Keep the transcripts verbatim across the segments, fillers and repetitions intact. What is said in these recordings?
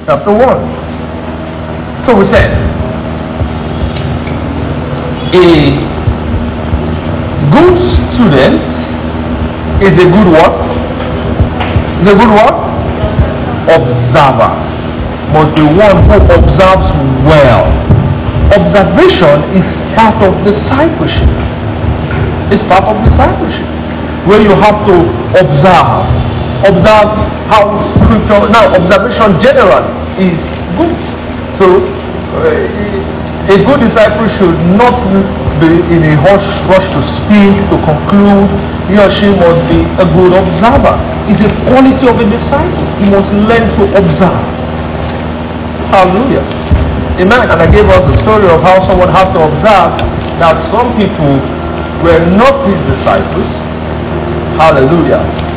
chapter one. So we said, a good student is a good what? Is a good what? Observer. Must be one who observes well. Observation is part of discipleship. It's part of discipleship. Where you have to observe. Observe how scripture. Now, observation generally is good. So, uh, a good disciple should not be in a rush, rush to speak, to conclude. He or she must be a good observer. It's a quality of a disciple. He must learn to observe. Hallelujah. Amen. And I gave us the story of how someone had to observe that some people were not his disciples. Hallelujah.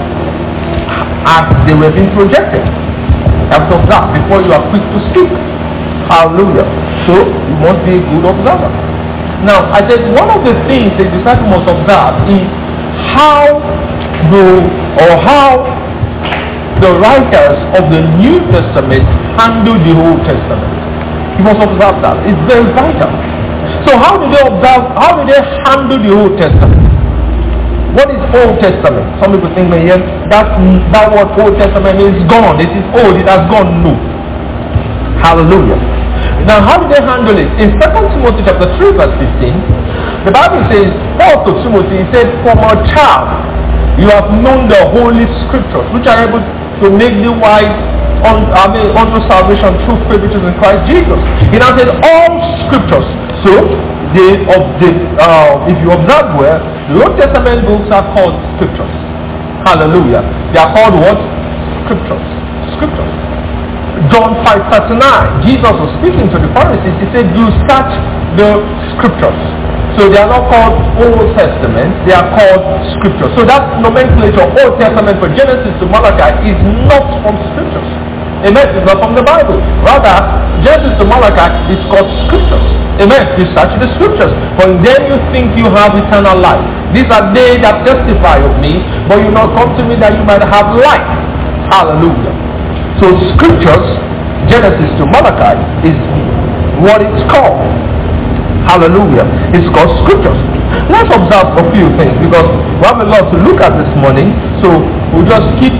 As they were being projected. You have to observe before you are quick to speak. Hallelujah. So you must be a good observer. Now, I said one of the things a disciple must observe is how the or how the writers of the New Testament handle the Old Testament. You must observe that. It's very vital. So how do they observe, how do they handle the Old Testament? What is Old Testament? Some people think, yes, that, that word Old Testament is gone. It is old. It has gone new. Hallelujah. Now how do they handle it? In Second Timothy chapter three verse fifteen, the Bible says, Paul to Timothy, he said, from a child you have known the holy scriptures, which are able to make thee wise on, I mean, unto salvation through faith which is in Christ Jesus. He now says all scriptures. So they of the uh, if you observe well, the Old Testament books are called scriptures. Hallelujah. They are called what? Scriptures. Scriptures. John five thirty-nine, Jesus was speaking to the Pharisees. He said, you search the scriptures. So they are not called Old Testament, they are called scriptures. So that nomenclature, Old Testament for Genesis to Malachi, is not from scriptures. Amen. It's not from the Bible. Rather, Genesis to Malachi is called scriptures. Amen. You search the scriptures, but then you think you have eternal life. These are they that testify of me, but you not come to me that you might have life. Hallelujah. So scriptures, Genesis to Malachi, is what it's called. Hallelujah. It's called scriptures. Let's observe a few things because we have a lot to look at this morning. So we'll just keep,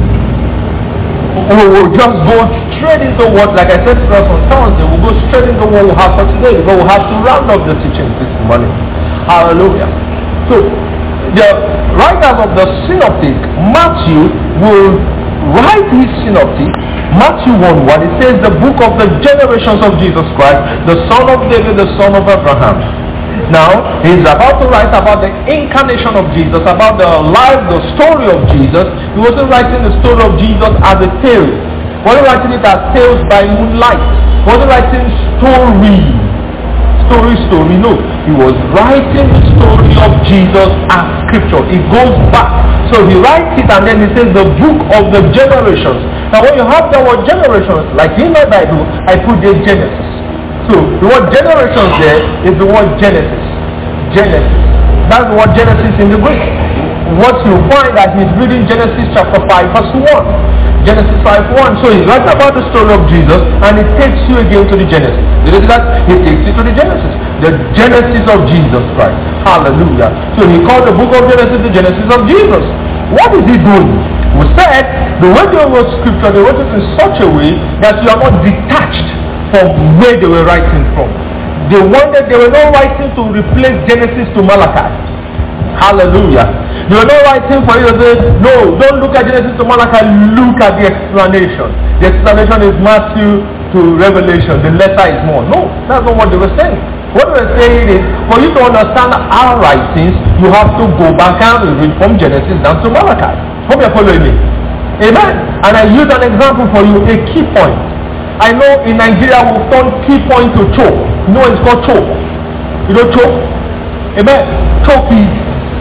we'll just go straight into what, like I said to us on Thursday, we'll go straight into what we have for today because we'll have to round up the teaching this morning. Hallelujah. So the writers of the synoptic, Matthew, will write his synoptic, Matthew one one, it says the book of the generations of Jesus Christ, the son of David, the son of Abraham. Now, he's about to write about the incarnation of Jesus, about the life, the story of Jesus. He wasn't writing the story of Jesus as a tale. He wasn't writing it as tales by moonlight. He wasn't writing story. Story, story, no. He was writing the story of Jesus as scripture. It goes back. So he writes it and then he says the book of the generations. Now when you have the word generations, like in my Bible, I put the Genesis. So the word generations there is the word Genesis. Genesis. That's the word Genesis in the Greek. What you find that he's reading Genesis chapter five verse one. Genesis five one. So he writes about the story of Jesus and it takes you again to the Genesis. Did you see that? He takes you to the Genesis. The Genesis of Jesus Christ. Hallelujah. So he called the book of Genesis the Genesis of Jesus. What is he doing? We said the way they wrote scripture, they wrote it in such a way that you are not detached from where they were writing from. They wanted, they were not writing to replace Genesis to Malachi. Hallelujah. They were not writing for you to say, no, don't look at Genesis to Malachi, look at the explanation. The explanation is Matthew to Revelation. The letter is more. No, that's not what they were saying. What they were saying is, for you to understand our writings, you have to go back and read from Genesis down to Malachi. Hope you're following me. Amen. And I use an example for you, a key point. I know in Nigeria we've turned key point to choke. You know it's called choke. You know choke? Amen. Choke is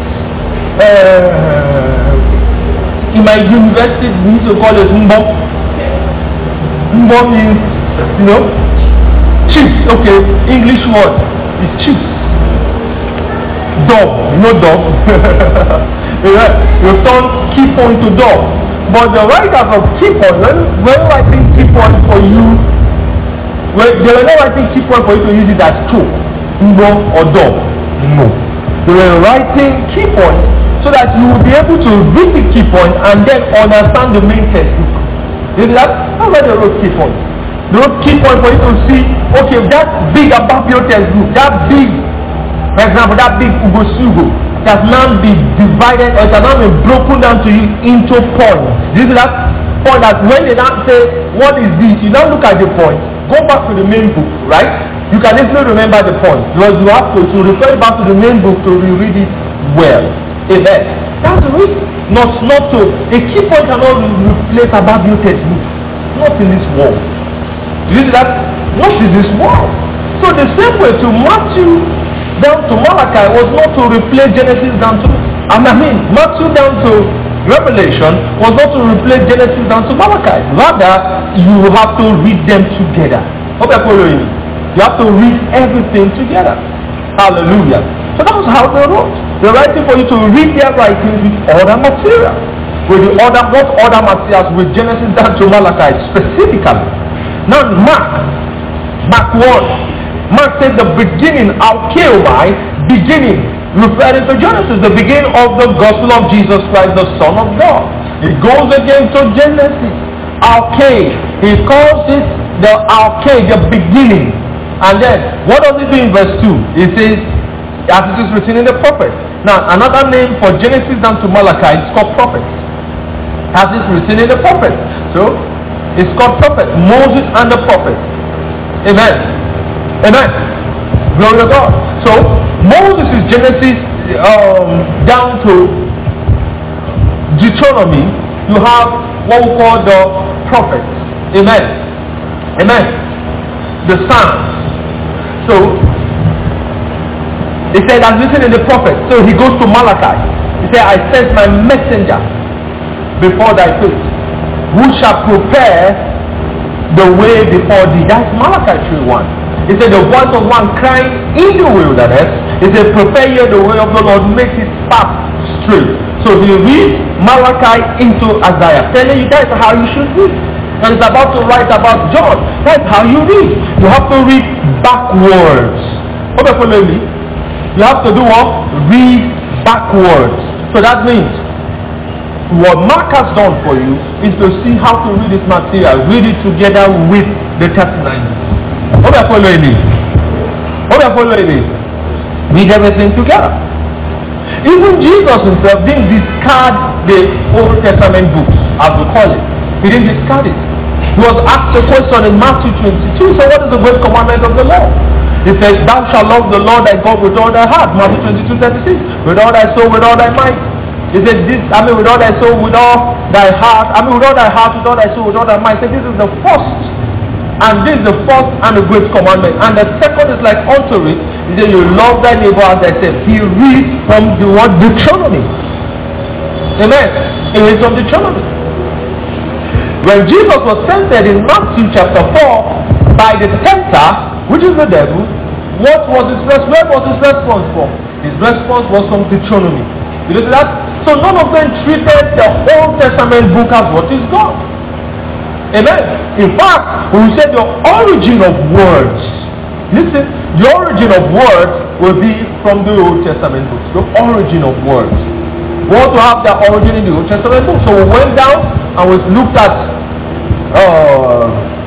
Uh, in my university, we used to call it Mbom. Mbom means, you know, chiefs. Okay, English word is chiefs. Dog, you know dog. You turn key point to dog. but the writers of key points, when, when writing key points for you, when they were not writing key points for you to use it as two, no or dog. No. They were writing key points so that you will be able to read the key point and then understand the main textbook. You see that? That's why they wrote key points. They wrote key points for you to see, okay, that big Ababio textbook, that big, for example, that big Ugosugo, it has now been divided, or it has now been broken down to you into points. You see that? Point that when they now say, what is this? You now look at the point, go back to the main book, right? You can easily remember the point, because you have to, to refer back to the main book to reread it well. Amen. That's the reason. Not, not to, a key point cannot replace Ababio textbook. Not in this world. You see that? Not in this world. So the same way to Matthew down to Malachi was not to replace Genesis down to, I mean, Matthew down to Revelation was not to replace Genesis down to Malachi. Rather, you have to read them together. Hope you're following me. You have to read everything together. Hallelujah. So that was how they wrote. They're writing for you to read their writings with other material. With the other, not other materials, with Genesis down to Malachi specifically. Now, Mark, Mark one. Mark said the beginning, Alkeomai, beginning, referring to Genesis, the beginning of the gospel of Jesus Christ, the Son of God. It goes again to Genesis. Alke, he calls it the Alke, the beginning. And then, what does it do in verse two? It says, as it is written in the prophet. Now, another name for Genesis down to Malachi is called prophet. As it is written in the prophet. So, it's called prophet. Moses and the prophet. Amen. Amen. Glory to God. So, Moses is Genesis um, down to Deuteronomy. You have what we call the prophets. Amen. Amen. The Psalms. So, he said, as written in the prophet. So he goes to Malachi. He said, I sent my messenger before thy face, who shall prepare the way before thee. That's Malachi three one. He said, the voice of one crying in the wilderness. He said, prepare ye the way of the Lord, make his path straight. So he reads Malachi into Isaiah, telling you that's how you should read. And it's about to write about John. That's how you read. You have to read backwards. Okay, follow me. You have to do what? Read backwards. So that means what Mark has done for you is to see how to read this material. Read it together with the thirty-nine. Hope you're following me. Hope you're following me. Read everything together. Even Jesus himself didn't discard the Old Testament books, as we call it. He didn't discard it. He was asked a question in Matthew twenty-two. So what is the great commandment of the law? He says, thou shalt love the Lord thy God with all thy heart. Matthew twenty-two thirty-six. With all thy soul, with all thy might. He said, this, I mean, with all thy soul, with all thy heart. I mean, with all thy heart, with all thy soul, with all thy might. He said, this is the first. And this is the first and the great commandment. And the second is like unto it. He said, you love thy neighbor as thyself. He reads from the word Deuteronomy. Amen. He reads from Deuteronomy. When Jesus was tempted in Matthew chapter four by the tempter, which is the devil, what was his response? Where was his response from? His response was from Deuteronomy. You see that? So none of them treated the Old Testament book as what is God. Amen. In fact, we said the origin of words. Listen, the origin of words will be from the Old Testament books. The origin of words. We want to have that origin in the Old Testament book. So we went down and we looked at uh,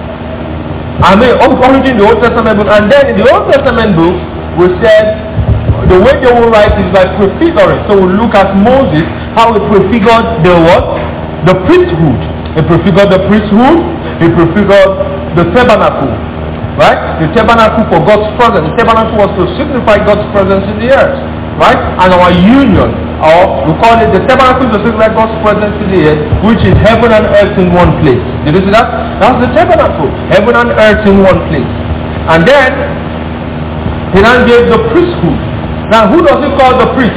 I mean origin in the Old Testament book, and then in the Old Testament book we said the way they will write is by prefiguring. So we look at Moses, how he prefigured the what? The priesthood. He prefigured the priesthood, he prefigured the tabernacle. Right? The tabernacle for God's presence. The tabernacle was to signify God's presence in the earth. Right? And our union, or we call it the tabernacle to signify God's presence in the earth, which is heaven and earth in one place. Did you see that? That's the tabernacle. Heaven and earth in one place. And then, he then gave the priesthood. Now, who does he call the priest?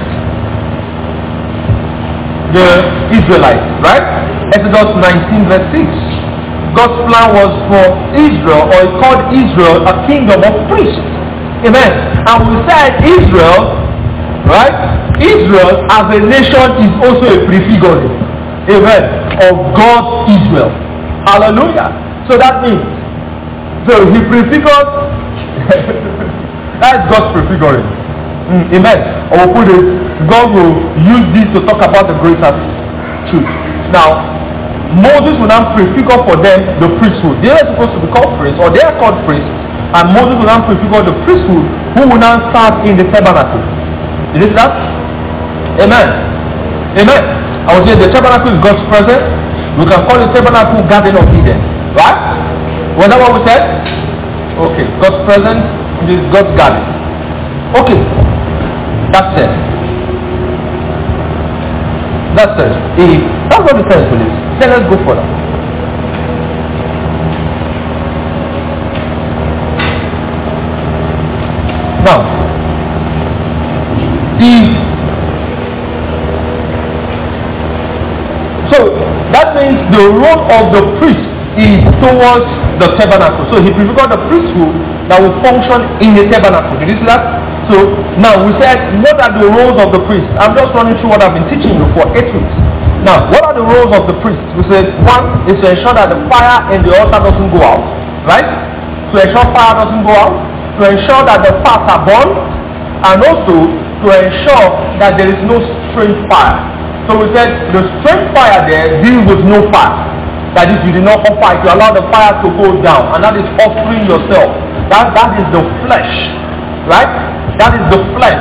The Israelites, right? Exodus nineteen verse six. God's plan was for Israel, or he called Israel a kingdom of priests. Amen. And we said Israel, right? Israel as a nation is also a prefiguring. Amen. of God's Israel. Hallelujah. So that means, so he prefigured, that's God's prefiguring. Mm, amen. I will put it, God will use this to talk about the greater truth. Now, Moses will now prefigure for them the priesthood. They are supposed to be called priests, or they are called priests, and Moses will now prefigure the priesthood who will now serve in the tabernacle. Is it that? Amen. Amen. I would say the tabernacle is God's presence. We can call the tabernacle Garden of Eden. Right? Was that what we said? Okay. God's presence is God's garden. Okay. That's it. That's it. If that's what it says, please. Then let's go further. Now, the so that means the role of the priest is towards the tabernacle. So he prefigured the priesthood that will function in the tabernacle. Did you see that? So now we said, what are the roles of the priest? I'm just running through what I've been teaching you for eight weeks. Now, what are the roles of the priest? We said one is to ensure that the fire in the altar doesn't go out, right? To ensure fire doesn't go out, to ensure that the fats are burned, and also to ensure that there is no strange fire. So we said the strange fire there deals with no fire. That is, you did not offer it, you allow the fire to go down, and that is offering yourself. That that is the flesh, right? That is the flesh.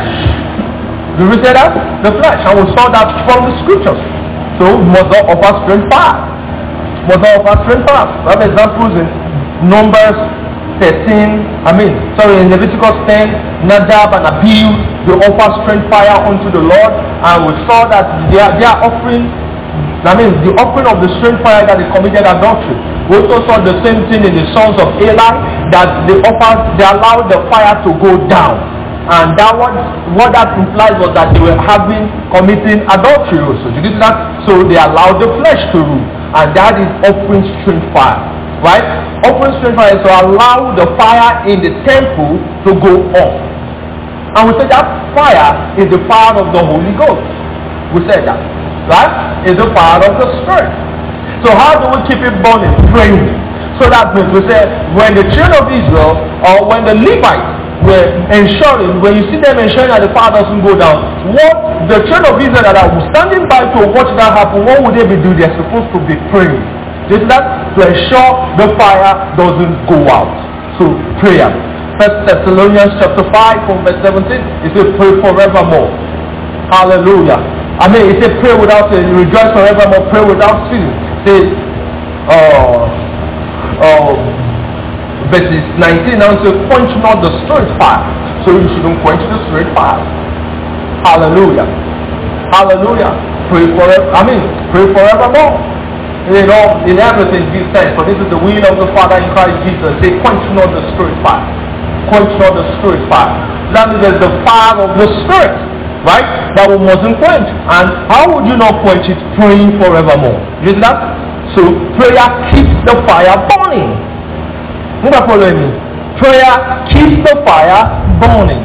Did we say that? The flesh, and we saw that from the scriptures. So we must not offer strange fire. Must not offer strange fire. We have examples in Numbers thirteen. I mean, sorry, in Leviticus ten, Nadab and Abihu, they offer strange fire unto the Lord, and we saw that they are, they are offering. That means the offering of the strange fire that they committed adultery. We also saw the same thing in the sons of Eli, that they offered, they allowed the fire to go down, and that what what that implies was that they were having committing adultery also. Did you see that? So they allowed the flesh to rule, and that is offering strange fire, right? Offering strange fire is to allow the fire in the temple to go off, and we said that fire is the fire of the Holy Ghost. We said that. Right? Is the fire of the Spirit. So how do we keep it burning? Praying. So that means we say when the children of Israel or when the Levites were ensuring, when you see them ensuring that the fire doesn't go down, what the children of Israel that are standing by to watch that happen, what would they be doing? They're supposed to be praying. Is that to ensure the fire doesn't go out? So prayer. First Thessalonians chapter five from verse seventeen, it says pray forevermore. Hallelujah. I mean, it says pray without ceasing, rejoice forevermore, pray without ceasing. It says, uh, uh, verses nineteen now says, quench not the spirit fire. So you shouldn't quench the spirit fire. Hallelujah. Hallelujah. Pray forever. I mean, pray forevermore. You know, in everything give thanks. For this is the will of the Father in Christ Jesus. Say, quench not the spirit fire. Quench not the spirit fire. That means there's the fire of the Spirit. Right? That we mustn't quench. And how would you not quench it? Praying forevermore. You see that? So prayer keeps the fire burning. You are following me? Prayer keeps the fire burning.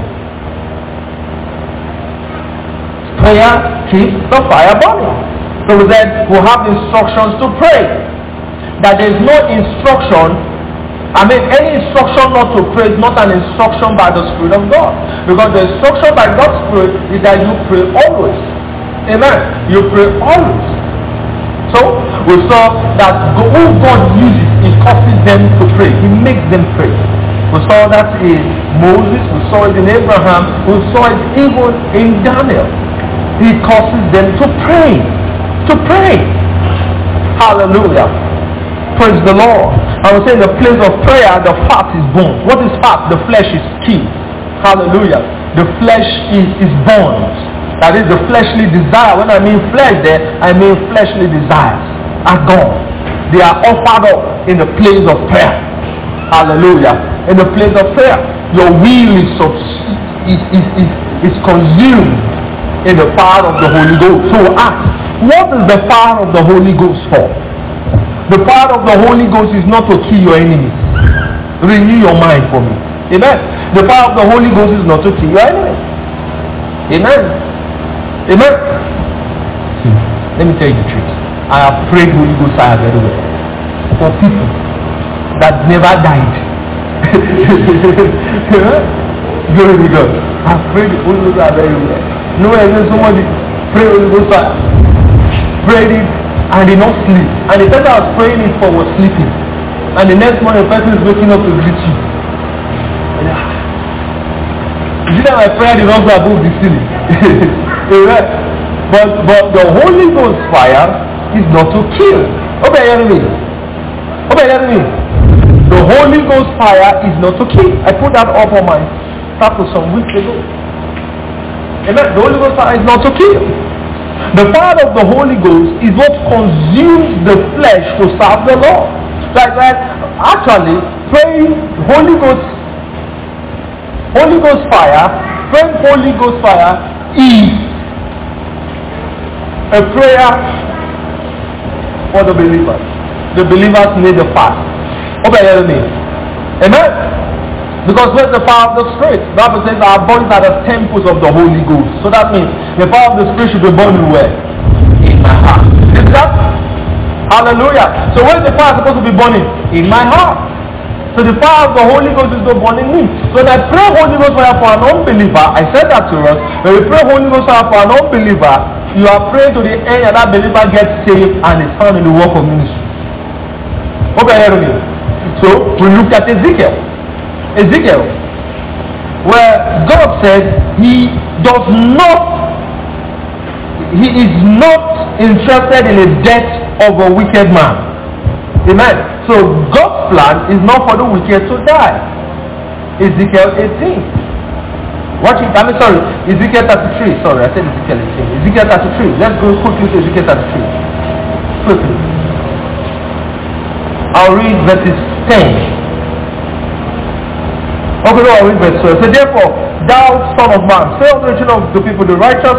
Prayer keeps the fire burning. So we said we have instructions to pray. That there is no instruction. I mean, any instruction not to pray is not an instruction by the Spirit of God. Because the instruction by God's Spirit is that you pray always. Amen. You pray always. So, we saw that who God uses, He causes them to pray. He makes them pray. We saw that in Moses, we saw it in Abraham, we saw it even in Daniel. He causes them to pray. To pray. Hallelujah. Praise the Lord. I would say in the place of prayer, the fat is burned. What is fat? The flesh is killed. Hallelujah. The flesh is, is burned. That is the fleshly desire. When I mean flesh there, I mean fleshly desires are gone. They are offered up in the place of prayer. Hallelujah. In the place of prayer, your will is, is, is, is, is consumed in the fire of the Holy Ghost. So ask, what is the fire of the Holy Ghost for? The power of the Holy Ghost is not to kill your enemies. Renew your mind for me. Amen. The power of the Holy Ghost is not to kill your enemies. Amen. Amen. See, let me tell you the truth. I have prayed Holy Ghost fire very well for people that never died. Glory to God. I have prayed Holy Ghost fire very well. No, I know somebody pray Holy Ghost fire, prayed it and did not sleep. And the person I was praying it for was sleeping. And the next morning the person is waking up to greet you. You see that my prayer did not go above the ceiling. Amen. But but the Holy Ghost fire is not to kill. Okay, you hear me? Okay, you hear me? The Holy Ghost fire is not to kill. I put that up on my status some weeks ago. Amen. The Holy Ghost fire is not to kill. The fire of the Holy Ghost is what consumes the flesh to serve the Lord. Like that, actually, praying Holy Ghost, Holy Ghost fire, praying Holy Ghost fire is a prayer for the believers. The believers need the fast. Okay, hear me? Amen? Because where's the power of the Spirit? The Bible says our bodies are the temples of the Holy Ghost. So that means the power of the Spirit should be burning where? In my heart. Is that? Hallelujah. So where's the fire supposed to be burning? In my heart. So the fire of the Holy Ghost is not burning me. So when I pray Holy Ghost fire for an unbeliever, I said that to us. When we pray Holy Ghost fire for an unbeliever, you are praying to the end that that believer gets saved and is found in the work of ministry. Okay, hear me? So we looked at Ezekiel. Ezekiel, where God said he does not, he is not interested in the death of a wicked man. Amen. So God's plan is not for the wicked to die. Ezekiel eighteen. Watch it. I mean, sorry, Ezekiel thirty-three. Sorry, I said Ezekiel eighteen. Ezekiel thirty-three. Let's go quickly to Ezekiel thirty-three. Quickly. I'll read verses ten. Okay, no, I'll read verse twelve. So therefore, thou son of man, say unto the children of the people, the righteous,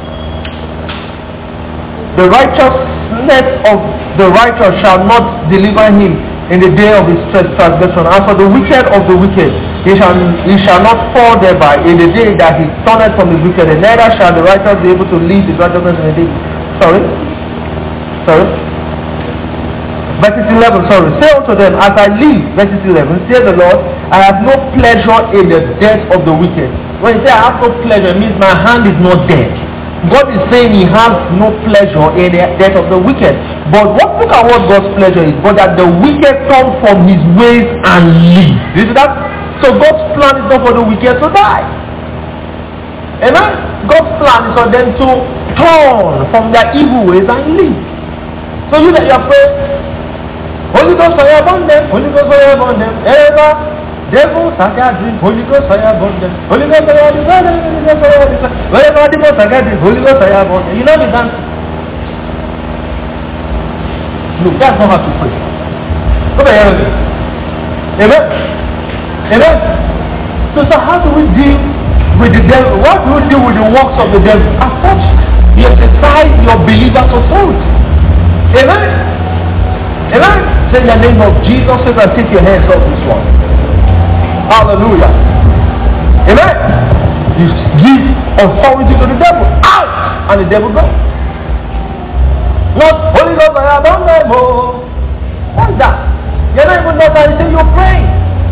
the righteousness of the righteous shall not deliver him in the day of his transgression. As for the wicked of the wicked, he shall he shall not fall thereby in the day that he turneth from his wicked, and neither shall the righteous be able to leave his righteousness in the day. Sorry? Sorry? Verses eleven, sorry. Say unto them, as I live, verses eleven, say the Lord, I have no pleasure in the death of the wicked. When you say I have no pleasure, it means my hand is not dead. God is saying he has no pleasure in the death of the wicked. But what, look at what God's pleasure is. But that the wicked turn from his ways and live. You see that? So God's plan is not for the wicked to die. Amen? God's plan is for them to turn from their evil ways and live. So you that you are praying, Holy Ghost fire upon them, Holy Ghost fire upon them, ever. Devil, Sakadri, Holy Ghost fire upon them, Holy Ghost fire upon them, Holy Ghost fire upon them, wherever devil, Sakadri, Holy Ghost fire upon them. You know the dance. No, that's not how to pray. Come here, amen. Amen. So, so how do we deal with the devil? What do we deal with the works of the devil? As such, you exercise your believer's authority. Amen. Amen. Say in the name of Jesus, and take your hands off this one. Hallelujah. Amen. You give authority to the devil. Out! And the devil goes. Not Holy Ghost, I don't know. What's that? You're not even know that you say you're praying.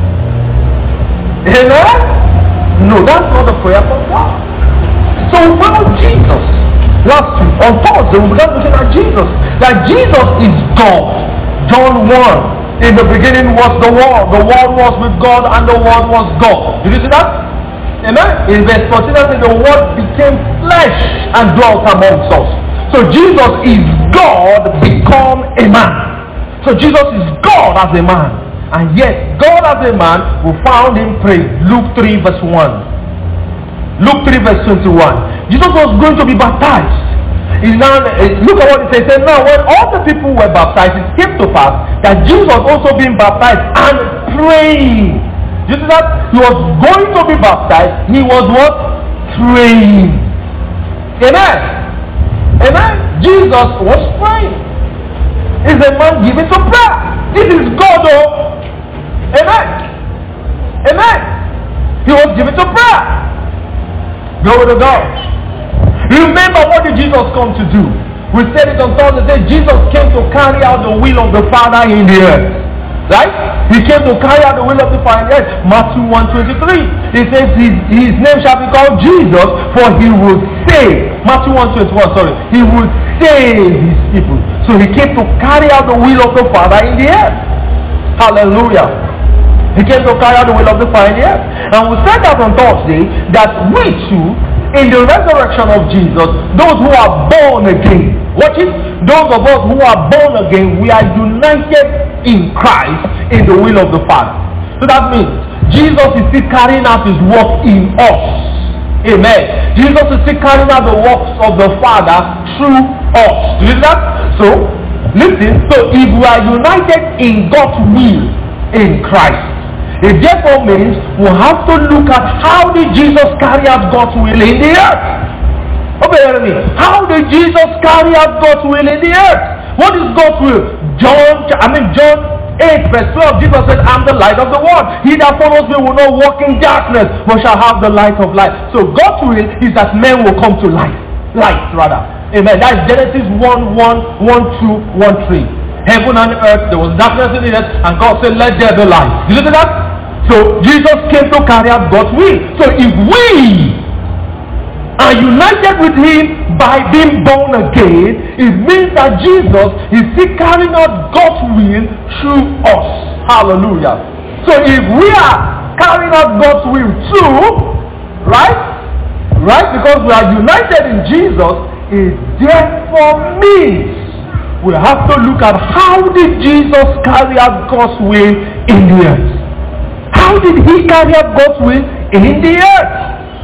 Amen? No, that's not the prayer from God. So we found Jesus last week on Thursday. We began looking at Jesus. That Jesus is God. John one. In the beginning was the Word. The Word was with God and the Word was God. Did you see that? Amen? In verse fourteen, it says the Word became flesh and dwelt amongst us. So Jesus is God become a man. So Jesus is God as a man. And yet, God as a man, we found him pray. Luke three verse one. Luke three verse twenty-one. Jesus was going to be baptized. Is now, look at what it says. It says now when all the people were baptized, it came to pass that Jesus was also being baptized and praying. You see that? He was going to be baptized. He was what? Praying. Amen. Amen. Jesus was praying. Is a man given to prayer. This is God. Oh. Amen. Amen. He was given to prayer. Glory to God. Remember, what did Jesus come to do? We said it on Thursday. Jesus came to carry out the will of the Father in the earth. Right? He came to carry out the will of the Father in the earth. Matthew one twenty-three. He says his, his name shall be called Jesus, for he will save. Matthew one twenty-one, sorry. He will save his people. So he came to carry out the will of the Father in the earth. Hallelujah. He came to carry out the will of the Father in the earth. And we said that on Thursday, that we too, in the resurrection of Jesus, those who are born again, watch it, those of us who are born again, we are united in Christ in the will of the Father. So that means Jesus is still carrying out his work in us. Amen. Jesus is still carrying out the works of the Father through us. Do you see that? So, listen, so if we are united in God's will in Christ, it therefore means we have to look at how did Jesus carry out God's will in the earth. Obey me. How did Jesus carry out God's will in the earth? What is God's will? John, I mean John eight verse twelve, Jesus said, I'm the light of the world. He that follows me will not walk in darkness, but shall have the light of life. So God's will is that men will come to light. Light, rather. Amen. That's Genesis one, one, one, two, one, three. Heaven and earth, there was darkness in the earth, and God said, let there be light. Did you see that? So Jesus came to carry out God's will. So if we are united with him by being born again, it means that Jesus is still carrying out God's will through us. Hallelujah. So if we are carrying out God's will too, right? Right? Because we are united in Jesus, it therefore means we have to look at how did Jesus carry out God's will in the earth. How did he carry out God's will in the earth?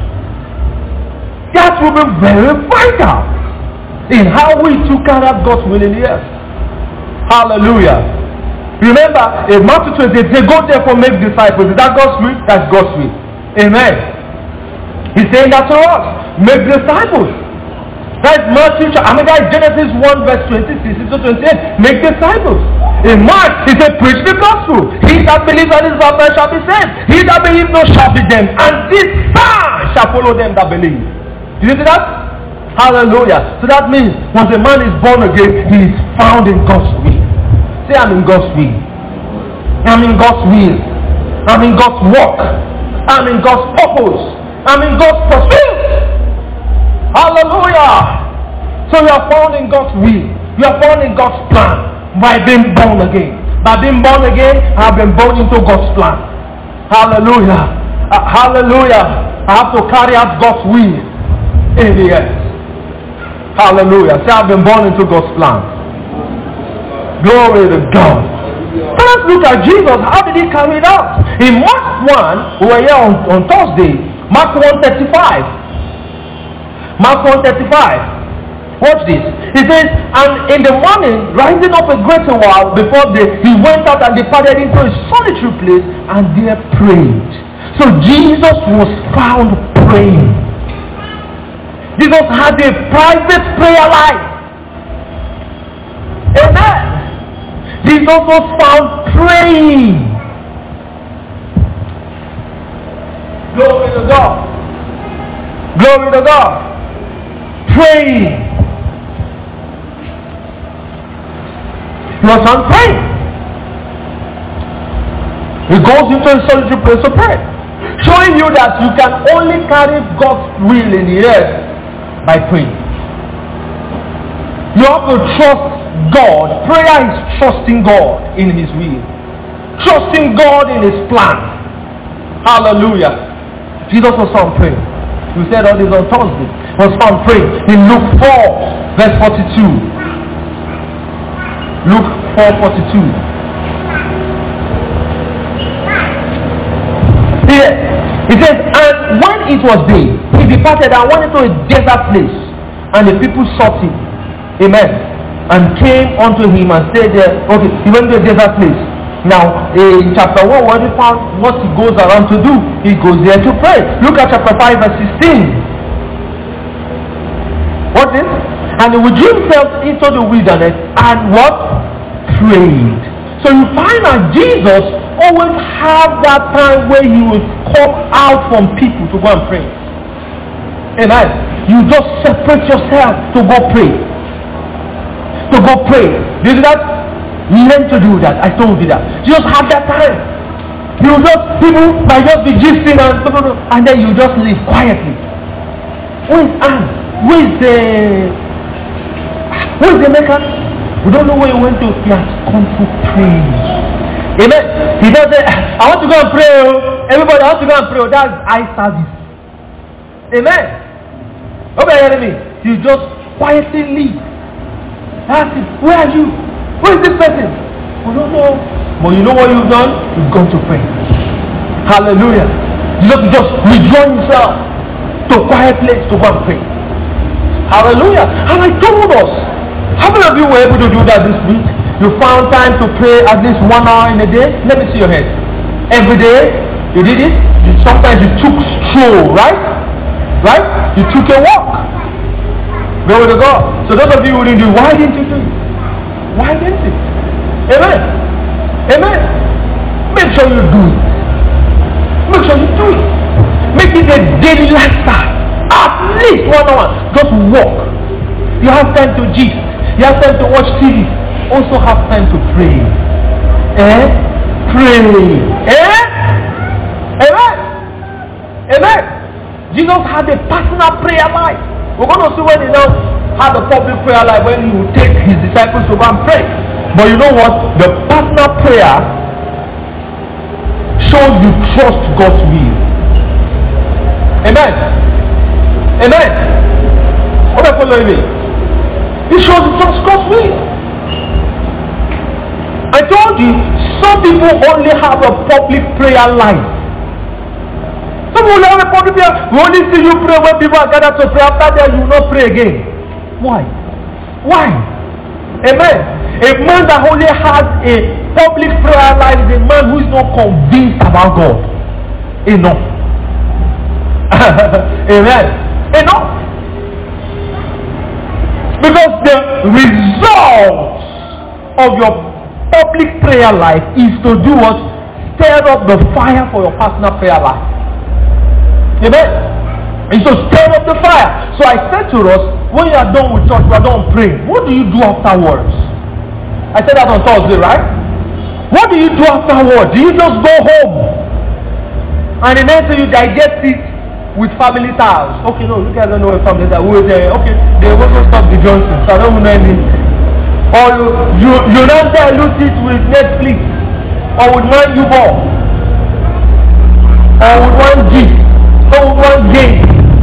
That will be very vital in how we too carry out God's will in the earth. Hallelujah. Remember, in Matthew twenty-eight, they go therefore make disciples. Is that God's will? That's God's will. Amen. He's saying that to us. Make disciples. That's Matthew, I mean that's Genesis one verse twenty-six to twenty-eight. Make disciples. In Mark, he said, preach the gospel. He that believes and is baptized shall be saved. He that believes not shall be damned. And this sign shall follow them that believe. Do you see that? Hallelujah. So that means once a man is born again, he is found in God's will. Say, I'm in God's will. I'm in God's will. I'm in God's work. I'm in God's purpose. I'm in God's pursuit. Hallelujah. So you are found in God's will. You are found in God's plan. By being born again. By being born again, I have been born into God's plan. Hallelujah. Uh, hallelujah. I have to carry out God's will in the earth. Hallelujah. Say, I've been born into God's plan. Glory to God. So let's look at Jesus. How did he carry it out? In Mark one, we were here on, on Thursday. Mark one thirty-five. Mark one thirty-five. Watch this. He says, and in the morning, rising up a great while before day, he went out and departed into a solitary place and there prayed. So Jesus was found praying. Jesus had a private prayer life. Amen. Jesus was found praying. Glory to God. Glory to God. Praying. He was found praying. He goes into a solitary place to pray. Showing you that you can only carry God's will in the earth by praying. You have to trust God. Prayer is trusting God in his will. Trusting God in his plan. Hallelujah. Jesus was found praying. We said all this on Thursday. He was found praying. In Luke four verse forty-two. Luke four forty-two. Here, it says, and when it was day, he departed and went into a desert place, and the people sought him. Amen. And came unto him and stayed there. Okay, he went to a desert place. Now, in chapter one, what he found, what he goes around to do, he goes there to pray. Look at chapter five verse sixteen. What is? And he withdrew himself into the wilderness and what? Prayed. So you find that Jesus always had that time where he would come out from people to go and pray. Amen. You just separate yourself to go pray. to go pray. Do you do that? Learn to do that. I told you that. Just have that time. You just, people might just be gisting and and then you just leave quietly. Where is Anne? Where is the Where is the maker? We don't know where he went to. He has come to pray. Amen. He doesn't say, I want to go and pray. Everybody, I want to go and pray. That's eye service. Amen. Okay, enemy. You just quietly leave. That's it. Where are you? Who is this person? We don't know. But you know what you've done? You've gone to pray. Hallelujah. You have to just withdraw yourself to a quiet place to go and pray. Hallelujah. And I told us, how many of you were able to do that this week? You found time to pray at least one hour in a day? Let me see your hand. Every day you did it. You, sometimes you took stroll, right? Right? You took a walk. Glory to God. So those of you who didn't do it, why didn't you do it? Why didn't you? Amen. Amen. Make sure you do it. Make sure you do it. Make it a daily lifestyle. At least one hour. Just walk. You have time to gist. You have time to watch T V. Also have time to pray. Eh? Pray. Eh? Amen. Amen. Jesus had a personal prayer life. We're going to see when he now had a public prayer life, when he would take his disciples to go and pray. But you know what? The personal prayer shows you trust God's will. Amen. Amen. What are you following me? It shows you trust God's will. I told you, some people only have a public prayer life. Some people have a public prayer. We only see you pray when people are gathered to pray. After that, you will not pray again. Why? Why? Amen. A man that only has a public prayer life is a man who is not convinced about God. Enough. Amen. Enough. Because the result of your public prayer life is to do what? Stir up the fire for your personal prayer life. Amen. And so stir up the fire. So I said to us, when you are done with church, you are done praying, what do you do afterwards? I said that on Thursday, right? What do you do afterwards? Do you just go home and the next thing you digest it with family towels? Okay, no, you guys don't know what family towels. We were there. Okay, they also stop the Johnson, so I don't know any. Or you you you don't dilute it with Netflix or with Man U Ball or with one G or with one game.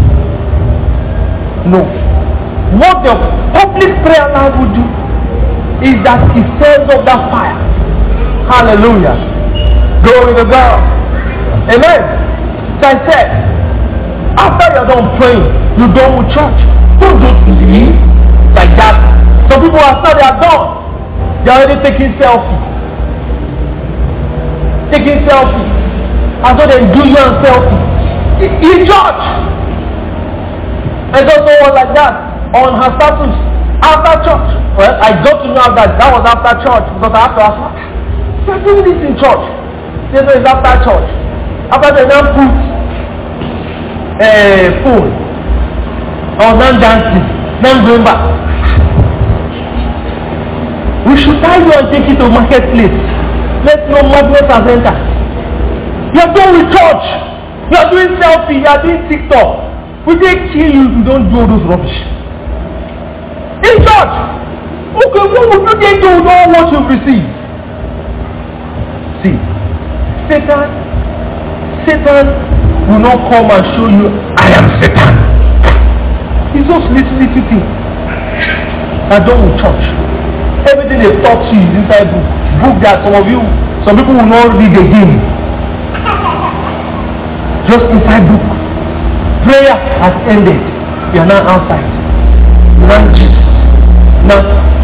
No. What the public prayer life would do is that it stirs up that fire. Hallelujah. Glory to God. Amen. So I said, after you're done praying, you're done with church. Don't just leave like that. Some people, after they are done, they're already taking selfie. Taking selfie. And so they do you and selfie. In church. And just someone like that on her status after church. Well, I got to know that that was after church because I have to ask her, you're doing this in church. They know it's after church. After they now put a uh, phone or now dancing, now going back. We should tie you and take you to marketplace. Let no madness has entered. You're done with church. You're doing selfie. You're doing TikTok. We take kill you if you don't do all those rubbish. In church. Okay, what would you get to know what you've received? See, Satan, Satan will not come and show you, I am Satan. It's just little, little thing. I done with church. Everything they taught you is inside book. Book that some of you, some people will not read again. Just inside book. Prayer has ended. You are now outside. Now Jesus. Now,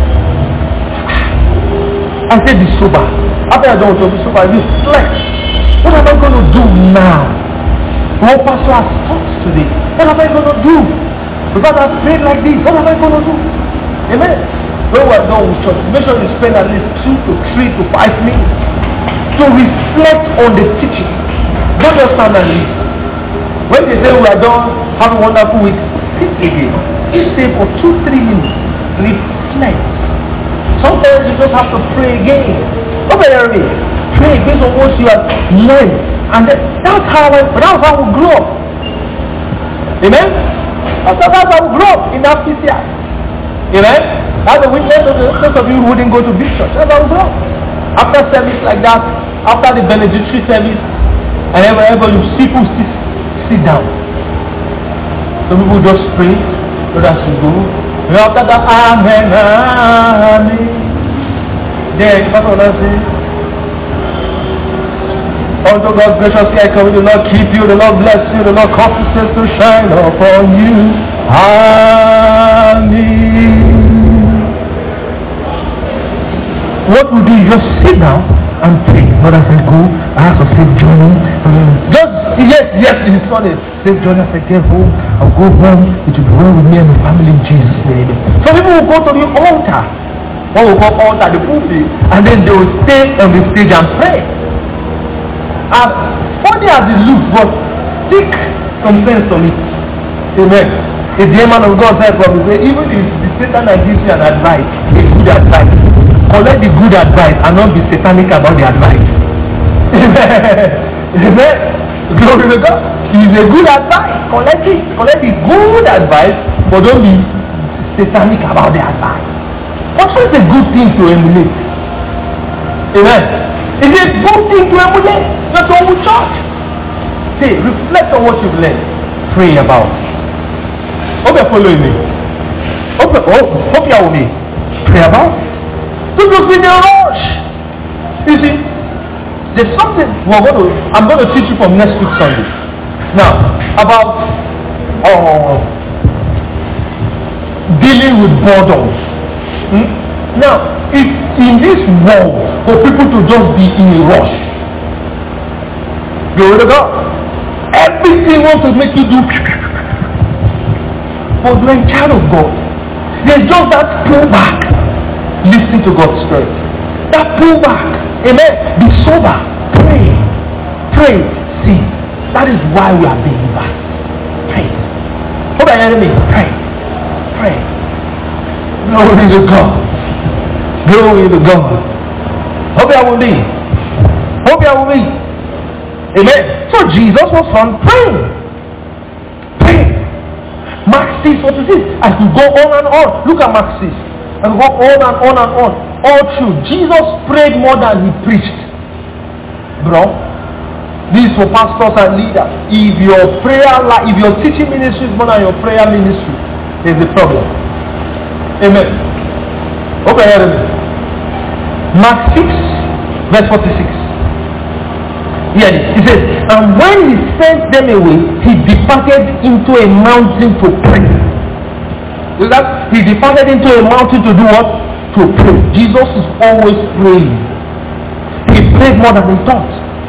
I said be sober. After I don't want to be sober, you reflect. What am I going to do now? One pastor has taught today. What am I going to do? Because I've prayed like this. What am I going to do? Amen. When we are done with church, make sure you spend at least two to three to five minutes to reflect on the teaching. Don't just stand and listen. When they say we are done, have a wonderful week, sit again. Just stay for two, three minutes. Reflect Sometimes you just have to pray again. Okay, hear me. Pray based on what you have learned. And then, that's how I, that's how we grow up. Amen? That's how we grow up in that P C I. Amen? That's the witness of the most of you who wouldn't go to big church. That's how we grow up. After service like that, after the benedictory service, and everybody you see people sit, sit down. Some people just pray, others will go. And after that, amen, amen. Then, that's what I say. Unto God graciously I come, the Lord keep you, the Lord bless you, the Lord cause his face to shine upon you. Amen. What we do, just sit down and pray. Not as I go, I have to safe journey. Just, yes, yes, it's funny. Safe journey as I get home, I'll go home, it will be well with me and my family in Jesus' name. Some people will go to the altar. What we call altar, the pulpit, and then they will stay on the stage and pray. And funny as it looks, but stick some sense on it. Amen. If the man of God said from me, even if the Satan that gives you an advice, a good advice, collect the good advice and not be satanic about the advice. Amen. Amen. Glory to God. It's a good advice. Collect it. Collect the good advice, but don't be satanic about the advice. Also, it's a good thing to emulate. Amen. It's a good thing to emulate. Not only church. Say, reflect on what you've learned. Pray about. Hope you're following me. Hope, hope, hope you're with me. Pray about. Don't just be in a rush. You see, there's something we're going to, I'm going to teach you from next week Sunday. Now, about uh, dealing with boredom. Hmm? Now, if in this world for people to just be in a rush, glory to God, everything wants to make you do. But when child of God, there's just that pull back. Listen to God's spirit. That pull back. Amen. Be sober. Pray. Pray. See. That is why we are believers. Pray. Hope I hear me. Pray. Pray. Glory to God. Glory to God. Hope I will be. Hope I will be. Amen. So Jesus was found praying. Praying. Mark six, what is it? As we go on and on. Look at Mark six. And go on and on and on. All true. Jesus prayed more than he preached. Bro. This is for pastors and leaders. If your prayer life, if your teaching ministry is more than your prayer ministry, there's a problem. Amen. Okay, hear me. Mark six, verse forty-six. Here it is. He says, and when he sent them away, he departed into a mountain to pray. So that he departed into a mountain to do what? To pray. Jesus is always praying. He prayed more than he taught.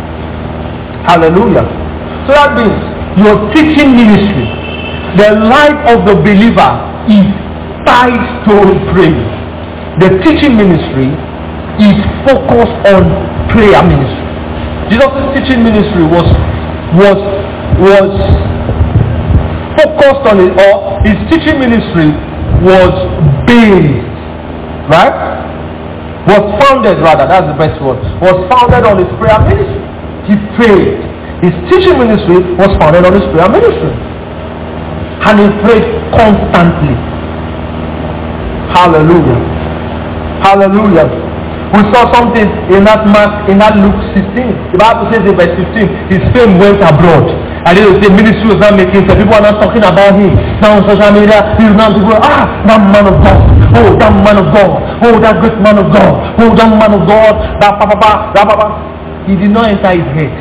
Hallelujah. So that means your teaching ministry, the life of the believer is tied to prayer. The teaching ministry is focused on prayer ministry. Jesus' teaching ministry was was was focused on it, or his teaching ministry was based, right? Was founded rather, that's the best word. Was founded on his prayer ministry. He prayed. His teaching ministry was founded on his prayer ministry. And he prayed constantly. Hallelujah. Hallelujah. We saw something in that Mark, in that Luke sixteen. The Bible says in verse fifteen, his fame went abroad. And then the ministry was not making sense. People are not talking about him. Now on social media, he's now people, ah, that man of God. Oh, that man of God. Oh, that great man of God. Oh, that man of God. That papa, that papa. He did not enter his head.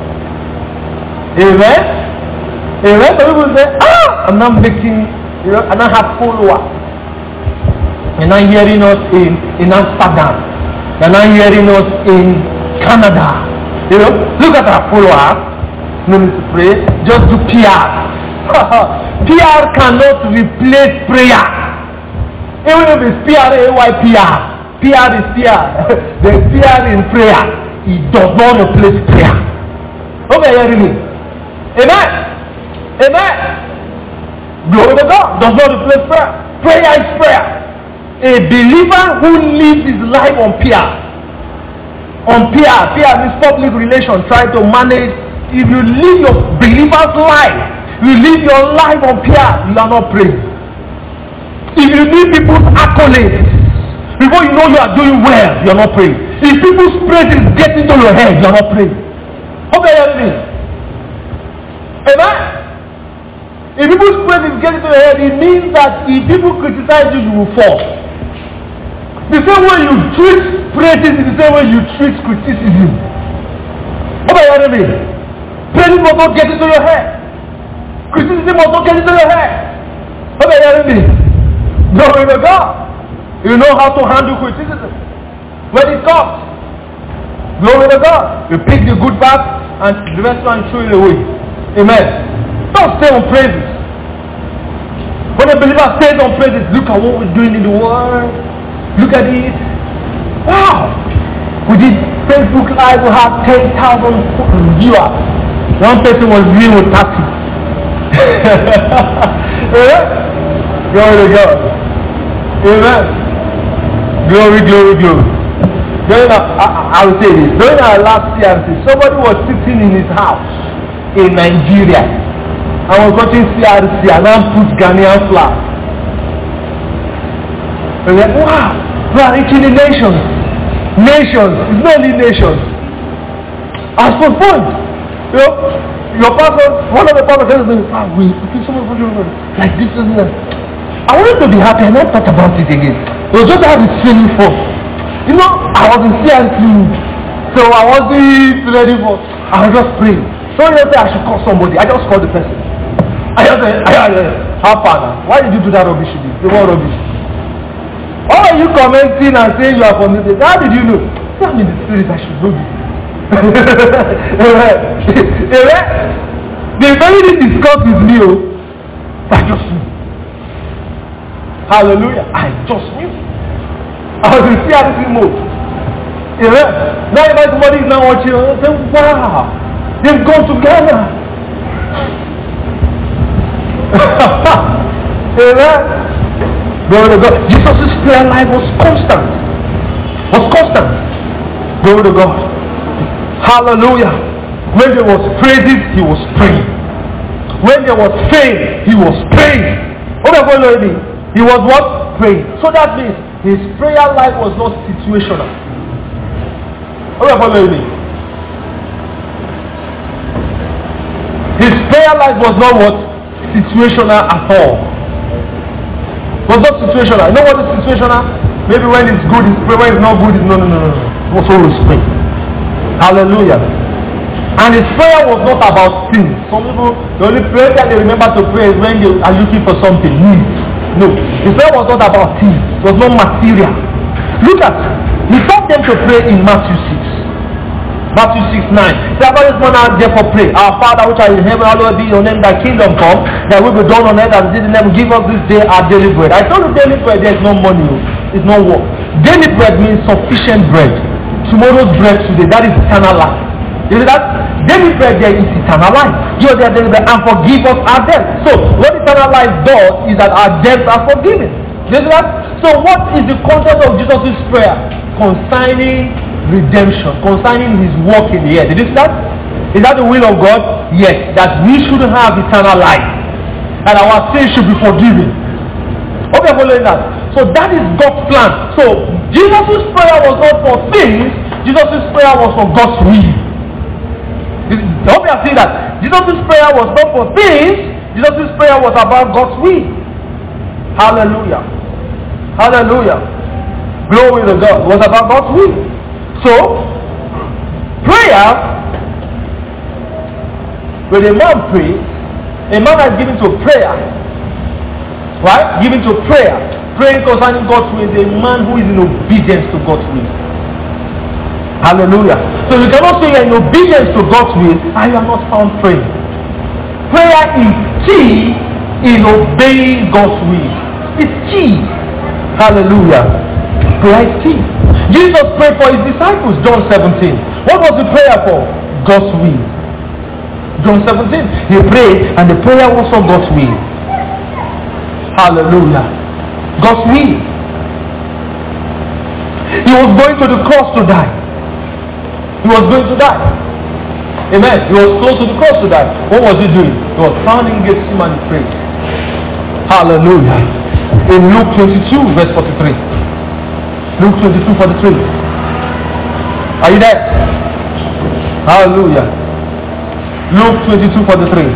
Amen? Amen? Some people say, ah, I'm not making, you know, I'm not have followers. You're not hearing us in, in Amsterdam. You're not hearing us in Canada. You know, look at our followers. No need to pray. Just do P R. P R cannot replace prayer. Even if it's P R A Y P R. P R is P R. There's P R in prayer. It does not replace prayer. Okay, hearing me? Amen. Amen. Glory to God. Does not replace prayer. Prayer is prayer. A believer who lives his life on P R. On P R, P R means public relations, trying to manage. If you live your believer's life, you live your life on P R, you are not praying. If you need people's accolades, before you know you are doing well, you are not praying. If people's praises get into your head, you are not praying. Okay, everything. Amen? If people's praises get into your head, it means that if people criticize you, you will fall. The same way you treat praises is the same way you treat criticism. Okay, everything. Praises must not get into your head. Criticism must not get into your head. Okay, everything. Glory to God. You know how to handle criticism when it comes. Glory to God. You pick the good part and the rest one throw it away. Amen. Don't stay on praises. When a believer stays on praises, look at what we're doing in the world. Look at it. Wow. We did Facebook Live. We had ten thousand viewers. One person was viewing with thirty. Glory to God. Amen. Glory, glory, glory. During our, I, I will say this. During our last C R C, somebody was sitting in his house in Nigeria. I was watching C R C and I put Ghanaian flag. I was like, wow, we are reaching the nations. Nations. It's not only nations. I was profound. You know, your pastor, one of the pastors said to me, ah, we put so much like this and that. I wanted to be happy and I thought about it again. It was just I had this feeling for, you know, I was in C R C, so I wasn't ready for, I was just praying. So you say I should call somebody, I just called the person. I just said, how far now? Why did you do that rubbish? The what rubbish? Why are you commenting and saying you are from this? How did you know? Tell me the spirit, I should know this. The very thing discussed with me, I just knew. Hallelujah. I just knew. I was in C R C mode. Amen. Now if somebody is now watching, I say, wow, they've gone to Ghana. Amen. Glory to God. Jesus' prayer life was constant. Was constant. Glory to God. Hallelujah. When there was praises, he was praying. When there was fame, he was praying. What am I going to do? He was what? Praying. So that means his prayer life was not situational. What am I going to do? His prayer life was not what? Situational at all. It was not situational. You know what is situational? Maybe when it's good, it's pray. When it's not good, it's no, no, no, no. It was always pray. Hallelujah. And his prayer was not about things. Some people, the only prayer that they remember to pray is when they are looking for something. No. His prayer was not about things. It was not material. Look at, he taught them to pray in Matthew six. Matthew six nine. Say about this one out therefore pray. Our Father which art in heaven, hallowed be your name, thy kingdom come, thy will be done on earth as it is in heaven. Give us this day our daily bread. I told you daily bread, there is no money, it's no work. Daily bread means sufficient bread. Tomorrow's bread today, that is eternal life. You see that? Daily bread there is eternal life. Give us their daily bread and forgive us our debts. So what eternal life does is that our debts are forgiven. You see that? So what is the content of Jesus' prayer? Concerning redemption, concerning his work in the earth. Did you see that? Is that the will of God? Yes. That we should have eternal life. And our sins should be forgiven. Okay, following that. So that is God's plan. So Jesus' prayer was not for things. Jesus' prayer was for God's will. I hope you have seen that. Jesus' prayer was not for things. Jesus' prayer was about God's will. Hallelujah. Hallelujah. Glory to God. It was about God's will. So, prayer, when a man prays, a man is given to prayer. Right? Given to prayer. Praying concerning God's will is a man who is in obedience to God's will. Hallelujah. So you cannot say you are in obedience to God's will and you are not found praying. Prayer is key in obeying God's will. It's key. Hallelujah. Prayer is key. Jesus prayed for his disciples, John seventeen. What was the prayer for? God's will. John seventeen. He prayed and the prayer was for God's will. Hallelujah. God's will. He was going to the cross to die. He was going to die. Amen. He was close to the cross to die. What was he doing? He was found in Gethsemane and prayed. Hallelujah. In Luke twenty-two, verse forty-three. Luke twenty-two, forty-three. Are you there? Hallelujah. Luke twenty-two, forty-three.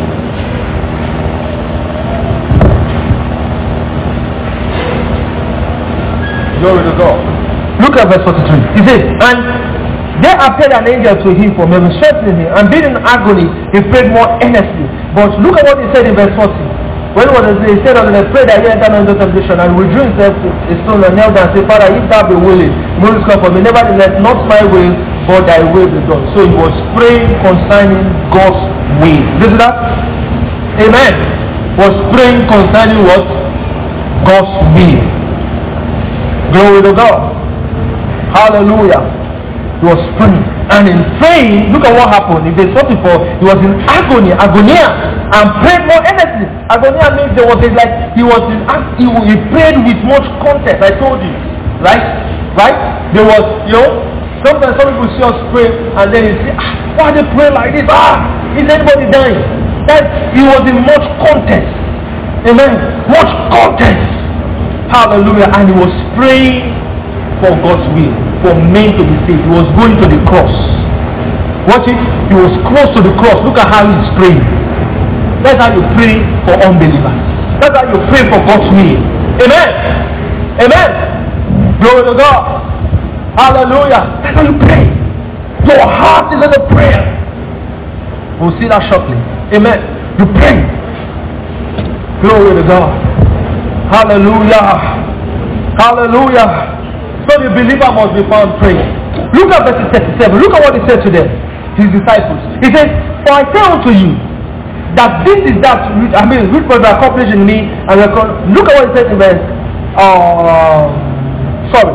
Glory to God. Look at verse forty-three. He says, and there appeared an angel to him from heaven, strengthening him, and being in agony, he prayed more earnestly. But look at what he said in verse forty. When it was he said, and I prayed that he enter into temptation, and withdrew himself to a stone and knelt down and said, Father, if thou be willing, move this cup for me. Nevertheless, not my will, but thy will be done. So he was praying concerning God's will. Did you see that? Amen. Was praying concerning what? God's will. Glory to God. Hallelujah. He was praying. And in praying, look at what happened. In verse forty-four, he was in agony, agonia, and prayed more earnestly. Agonia means there was a, like, he was in, he, he prayed with much content. I told you. Right? Right? There was, you know, sometimes some people see us pray, and then you say, ah, why they pray like this? Ah, is anybody dying? That he was in much content. Amen. Much content. Hallelujah. And he was praying for God's will, for men to be saved. He was going to the cross. Watch it. He was close to the cross. Look at how he's praying. That's how you pray for unbelievers. That's how you pray for God's will. Amen. Amen. Glory to God. Hallelujah. That's how you pray. Your heart is in the prayer. We'll see that shortly. Amen. You pray. Glory to God. Hallelujah. Hallelujah. So the believer must be found praying. Look at verse thirty-seven. Look at what he said to them, his disciples. He said, for I say unto you that this is that, I mean, which was accomplished in me. And look at what he said in verse, uh, sorry.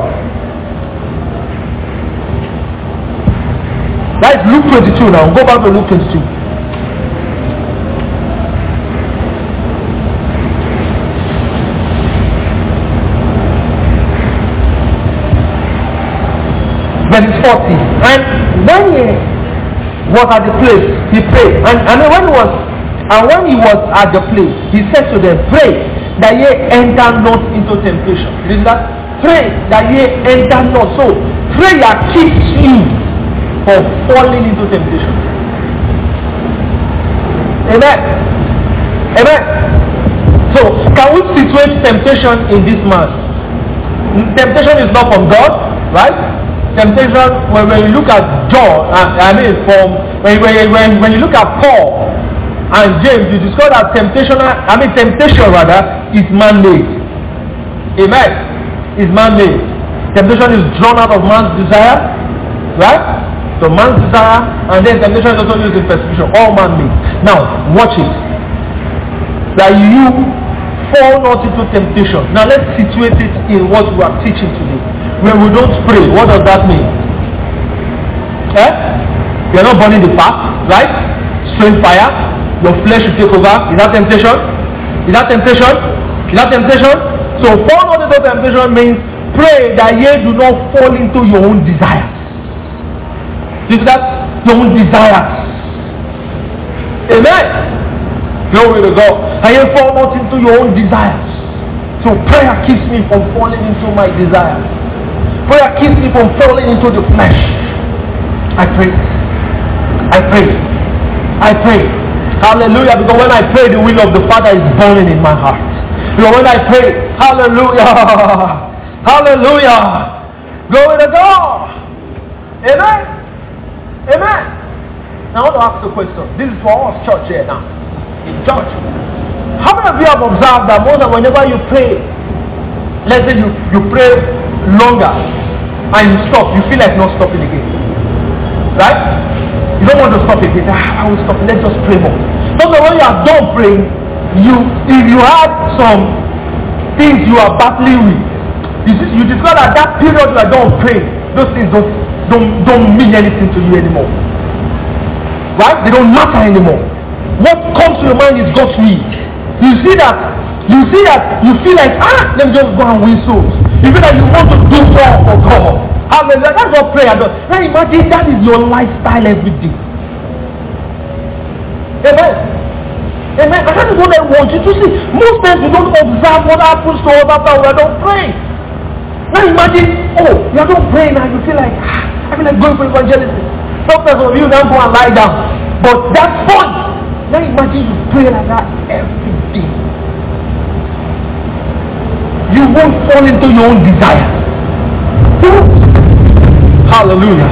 That is Luke twenty-two now. Go back to Luke twenty-two. Verse forty. And when he was at the place, he prayed. And, and when he was and when he was at the place, he said to them, pray that ye enter not into temptation. Is that? Pray that ye enter not. So prayer keeps you from falling into temptation. Amen. Amen. So can we situate temptation in this man? Temptation is not from God, right? Temptation, when, when you look at John, uh, I mean from when, when, when, when you look at Paul and James, you discover that temptation, I mean temptation rather, is man-made. Amen. Is man-made. Temptation is drawn out of man's desire, right? So man's desire, and then temptation is also used in persecution, all man-made. Now, watch it. That you fall not into temptation. Now let's situate it in what we are teaching today. When we don't pray, what does that mean? Eh? You're not burning the fat, right? Strange fire. Your flesh will take over. Is that temptation? Is that temptation? Is that temptation? So fall not into temptation means pray that ye do not fall into your own desires. Is that your own desires? Amen. Glory to God. And ye fall not into your own desires. So prayer keeps me from falling into my desires. Prayer keeps me from falling into the flesh. I pray. I pray. I pray. Hallelujah. Because when I pray, the will of the Father is burning in my heart. Because when I pray, hallelujah. Hallelujah. Glory to God. Amen. Amen. Now I want to ask a question. This is for us church here now. In church. How many of you have observed that most of whenever you pray, let's say you, you pray longer and you stop, you feel like not stopping again, right? You don't want to stop again. ah, I will stop, let's just pray more. Sometimes when you are done praying, you if you had some things you are battling with, you, you discover that that period you are done praying, those things don't, don't, don't mean anything to you anymore, right? They don't matter anymore. What comes to your mind is God's will. You see that You see that you feel like, ah, let me just go and win souls. You feel like you want to do more for God. Hallelujah. That's what prayer does. Now imagine that is your lifestyle every day. Amen. Amen. And that is what I want you to see. Most times we don't observe what happens to us after we are done praying. Now imagine, oh, you are done praying and you feel like, ah, I feel like going for evangelism. Sometimes some of you now go and lie down. But that's fun. Now imagine you pray like that every day. You won't fall into your own desire. Hallelujah.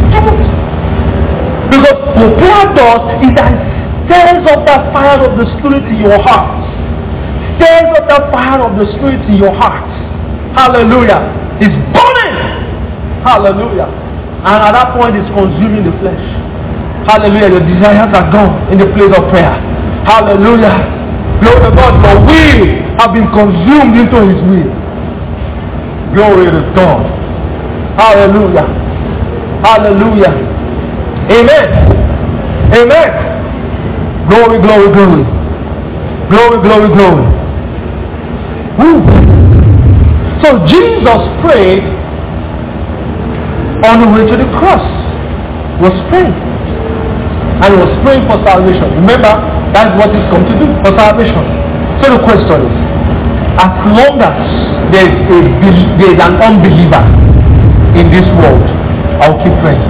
Because what prayer does is that it stirs up that fire of the Spirit in your heart. Stirs up that fire of the Spirit in your heart. Hallelujah. It's burning. Hallelujah. And at that point it's consuming the flesh. Hallelujah. Your desires are gone in the place of prayer. Hallelujah. Glory to God. Your will have been consumed into his will. Glory to God. Hallelujah. Hallelujah. Amen. Amen. Glory, glory, glory. Glory, glory, glory. Woo. So Jesus prayed on the way to the cross. He was praying. And he was praying for salvation. Remember, that's what he's come to do, for salvation. So the question is, as long as there is, a, there is an unbeliever in this world, I'll keep praying.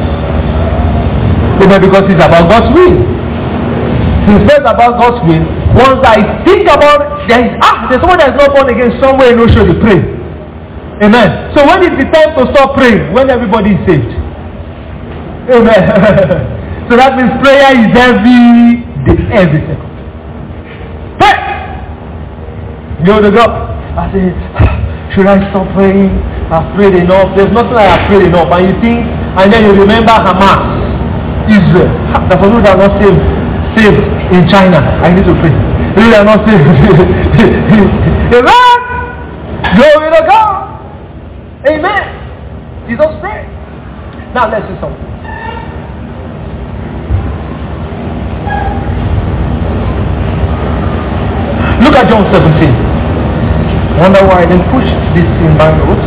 Maybe because it's about God's will. Since it's about God's will, once I think about it, there is, ah, there's someone that is not born again somewhere in Osho to pray. Amen. So when is the time to stop praying? When everybody is saved. Amen. So that means prayer is every day, every second. Pray! Go to God. I say, should I stop praying? I've prayed enough. There's nothing like I've prayed enough. And you think, and then you remember Hamas, Israel. The people that are not saved, saved in China. I need to pray. They are not saved. Amen. Glory to God. Amen. Jesus prayed. Now let's see something. Look at John seventeen. Wonder why I didn't push this in my notes.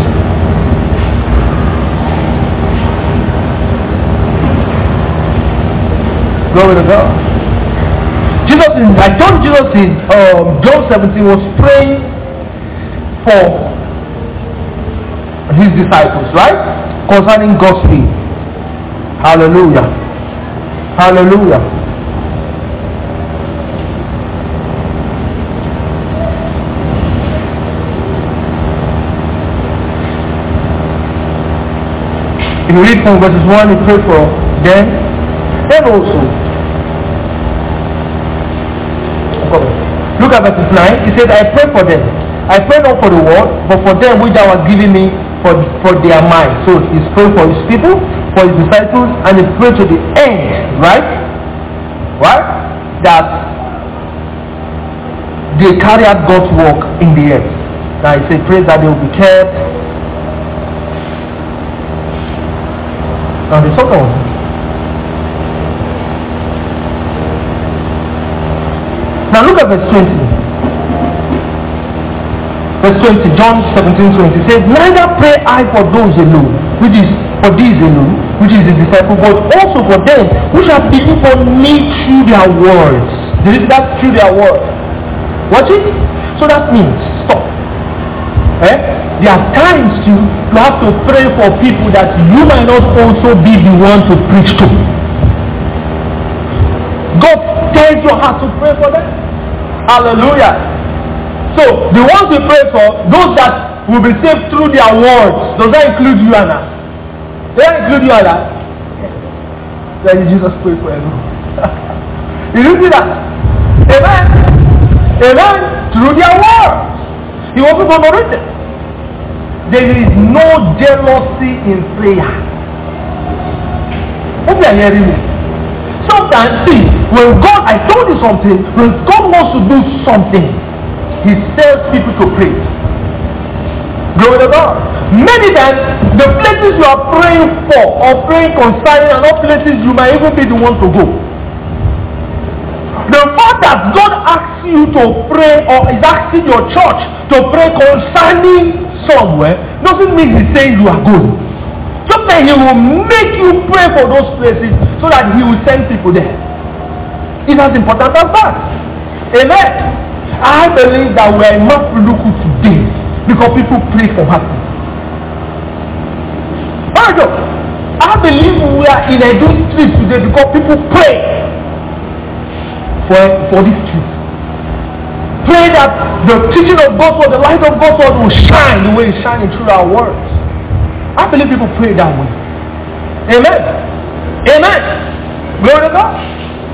Glory to God. Jesus in, I told Jesus in um, John seventeen was praying for his disciples, right? Concerning God's will. Hallelujah. Hallelujah. If you read from verses one, he prayed for them. Then also, look at verses nine. He said, I pray for them. I pray not for the world, but for them which thou hast given me for, for their mind. So he's praying for his people, for his disciples, and he prayed to the end, right? Right? That they carry out God's work in the earth. Now he said, pray that they will be kept. Now the second one. Now look at verse twenty. Verse twenty, John seventeen twenty says, neither pray I for those alone, which is for these alone, which is the disciple, but also for them which have believed on me through their words. There is that through their words. Watch it. So that means stop. Eh? There are times to you have to pray for people that you might not also be the one to preach to. God tells your heart to pray for them. Hallelujah. So the ones we pray for, those that will be saved through their words, does that include you and I? Does that include you and I? Then Jesus prayed for everyone. Did you see that? Amen. Amen. Through their words. He wasn't honorated. There is no jealousy in prayer. Hope you are hearing me. Sometimes, see, when God, I told you something, when God wants to do something, he tells people to pray. Glory to God. Many times, the places you are praying for or praying concerning are not places you might even be the one to go. The fact that God asks you to pray or is asking your church to pray concerning somewhere doesn't mean he's saying you are good. Sometimes he will make you pray for those places so that he will send people there. It's as important as that. Amen. I believe that we are in Mapuruku today because people pray for happiness. I believe we are in a good street today because people pray for, for this street. Pray that the teaching of God's word, the light of God's word will shine the way it's shining through our words. I believe people pray that way. Amen. Amen. Glory to God.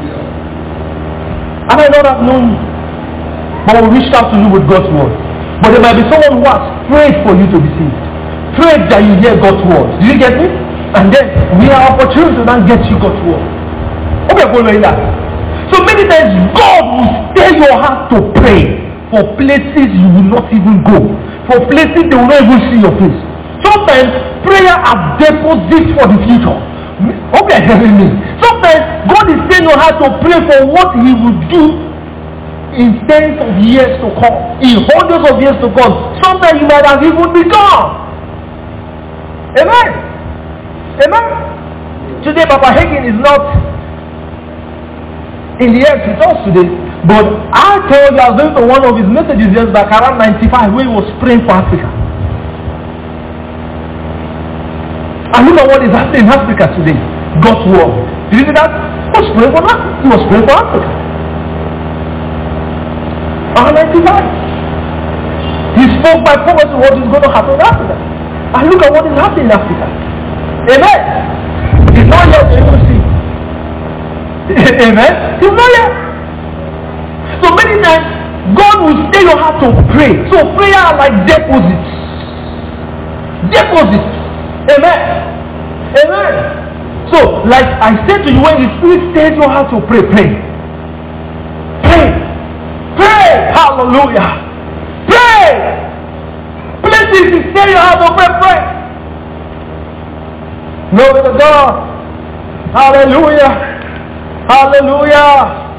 I might not have known you, but we reached out to you with God's word. But there might be someone who has prayed for you to be saved. Prayed that you hear God's word. Do you get me? And then we have opportunity to now get you God's word. Okay, following that. So many times God will tell your heart to pray for places you will not even go. For places they will not even see your face. Sometimes prayer are deposits for the future. Okay, hearing me. Sometimes God is saying your heart to pray for what he will do in tens of years to come, in hundreds of years to come. Sometimes you might have even begun. Amen. Amen. Today Papa Hagin is not in the earth with us today, but I told you I was going to one of his messages just back around ninety-five where he was praying for Africa. And look at what is happening in Africa today. God's word. Did you see that? He was praying for that. He was praying for Africa. around ninety-five. He spoke by prophecy what is going to happen in Africa. And look at what is happening in Africa. Amen. It's not yet able to see. Amen. It's not yet. So many times, God will tell you how to pray. So prayer are like deposits. Deposits. Amen. Amen. So, like I said to you, when the Spirit tells you how to pray, pray. Pray. Pray. Hallelujah. Pray. Please, He tell you how to pray, pray. Glory to God. Hallelujah. Hallelujah.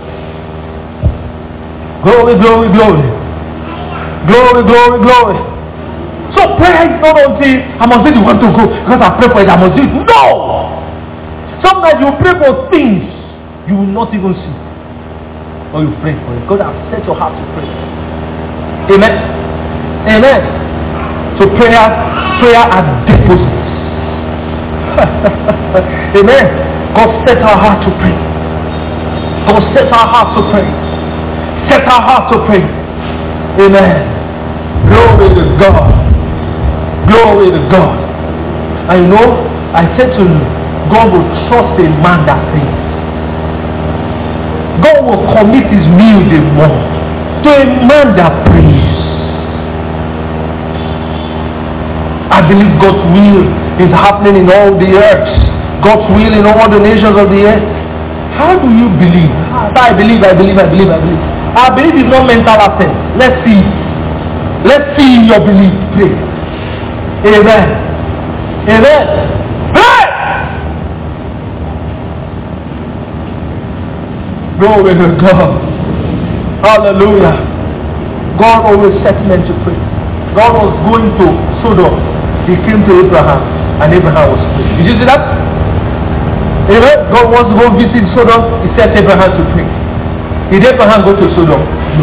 Glory, glory, glory. Glory, glory, glory. So prayer is not until I must say you want to go because I pray for it, I must do it. No! Sometimes you pray for things you will not even see. Or you pray for it. God has set your heart to pray. Amen. Amen. So prayer, prayer are deposits. Amen. God set our heart to pray. God set our heart to pray. Set our heart to pray. Amen. Glory to God. Glory to God. I know, I said to you, God will trust a man that prays. God will commit his will the more to a man that prays. I believe God's will is happening in all the earth. God's will in all the nations of the earth. How do you believe? I believe, I believe, I believe, I believe. I believe is not mental assent. Let's see. Let's see your belief. Pray. Amen. Amen. Pray. Glory to God. Hallelujah. God always set men to pray. God was going to Sodom. He came to Abraham, and Abraham was praying. Did you see that? Amen. God wants to go visit Sodom. He set Abraham to pray. Did Abraham go to Sodom? No.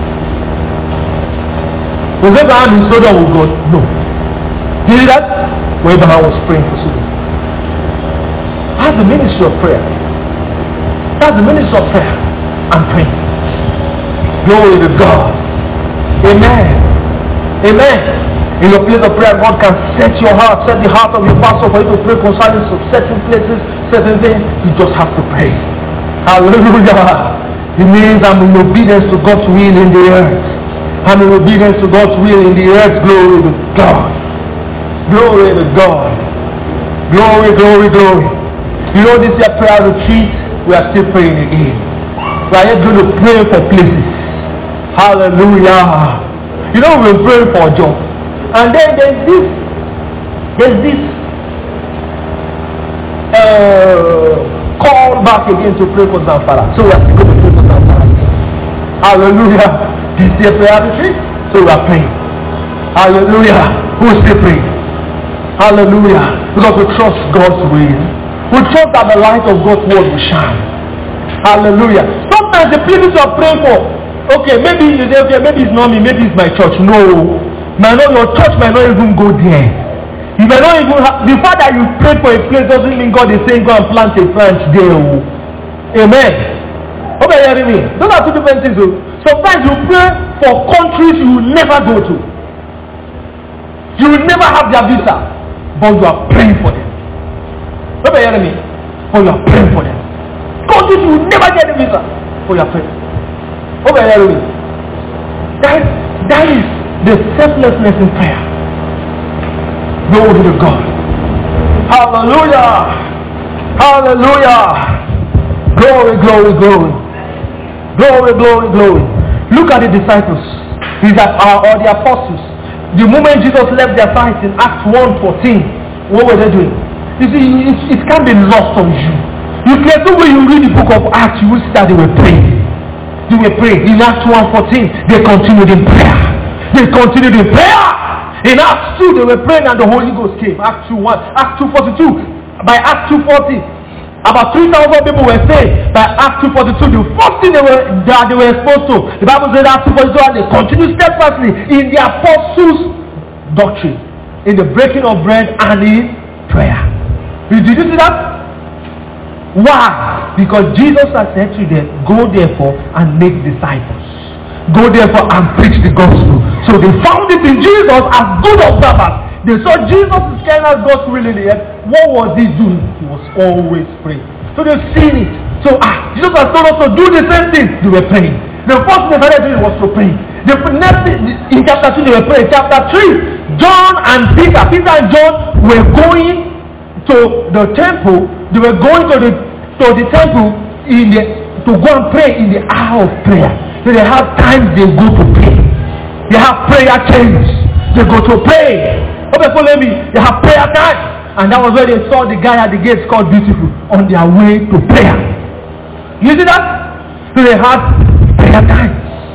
Was Abraham in Sodom with God? No. Did you see that? When Abraham was praying for Sodom. That's the ministry of prayer. That's the ministry of prayer and praying. Glory to God. Amen. Amen. In your place of prayer, God can set your heart, set the heart of your pastor for you to pray concerning certain places, certain things. You just have to pray. Hallelujah. It means I'm in obedience to God's will in the earth. I'm in obedience to God's will in the earth. Glory to God. Glory to God. Glory, glory, glory. You know this year prayer retreat, we are still praying again. We are yet going to pray for places. Hallelujah. You know we're praying for a job. And then there's this, there's this uh, call back again to pray for Zamfara. So we are still going to pray for Zamfara again. Hallelujah. This year prayer retreat. So we are praying. Hallelujah. Who is still praying? Hallelujah. Because we trust God's will. We trust that the light of God's word will shine. Hallelujah. Sometimes the people you are praying for, okay, maybe you say, okay, maybe it's not me, maybe it's my church. No. Might not, your church might not even go there. You might not even have, the fact that you prayed for a place doesn't mean God is saying go and plant a branch there. Amen. Okay, you hear me? Those are two different things. Sometimes you pray for countries you will never go to. You will never have their visa, but you are praying for them. Okay, you hear me? But you are praying for them. Countries you will never get a visa, but you are praying. Okay, you hear me? That, that is the selflessness in prayer. Glory to God. Hallelujah. Hallelujah. Glory, glory, glory. Glory, glory, glory. Look at the disciples. These are uh, or the apostles. The moment Jesus left their sight in Acts one fourteen, what were they doing? You see, it, it can't be lost on you. You can, so when you read the book of Acts, you will see that they were praying. They were praying. In Acts one fourteen, they continued in prayer. They continued in prayer. In Acts two, they were praying and the Holy Ghost came. Acts two one, Acts two forty-two. By Acts two forty, about three thousand people were saved. By Acts two forty-two, the first thing they were that they were exposed to, the Bible said Acts two forty-two, and they continued steadfastly in the apostles' doctrine, in the breaking of bread and in prayer. Did you see that? Why? Because Jesus has said to them, go therefore and make disciples. Go therefore and preach the gospel. So they found it in Jesus as good observers. They saw Jesus is carrying out God's will in the earth. What was he doing? He was always praying. So they've seen it. So ah, Jesus has told us to do the same thing. They were praying. The first thing they started doing was to pray. The next thing, in chapter two, they were praying. Chapter three, John and Peter, Peter and John were going to the temple. They were going to the to the temple in the to go and pray in the hour of prayer. So they have times they go to pray. They have prayer chains. They go to pray. Okay, follow me. They have prayer time. And that was where they saw the guy at the gates called Beautiful on their way to prayer. You see that? So they had prayer time.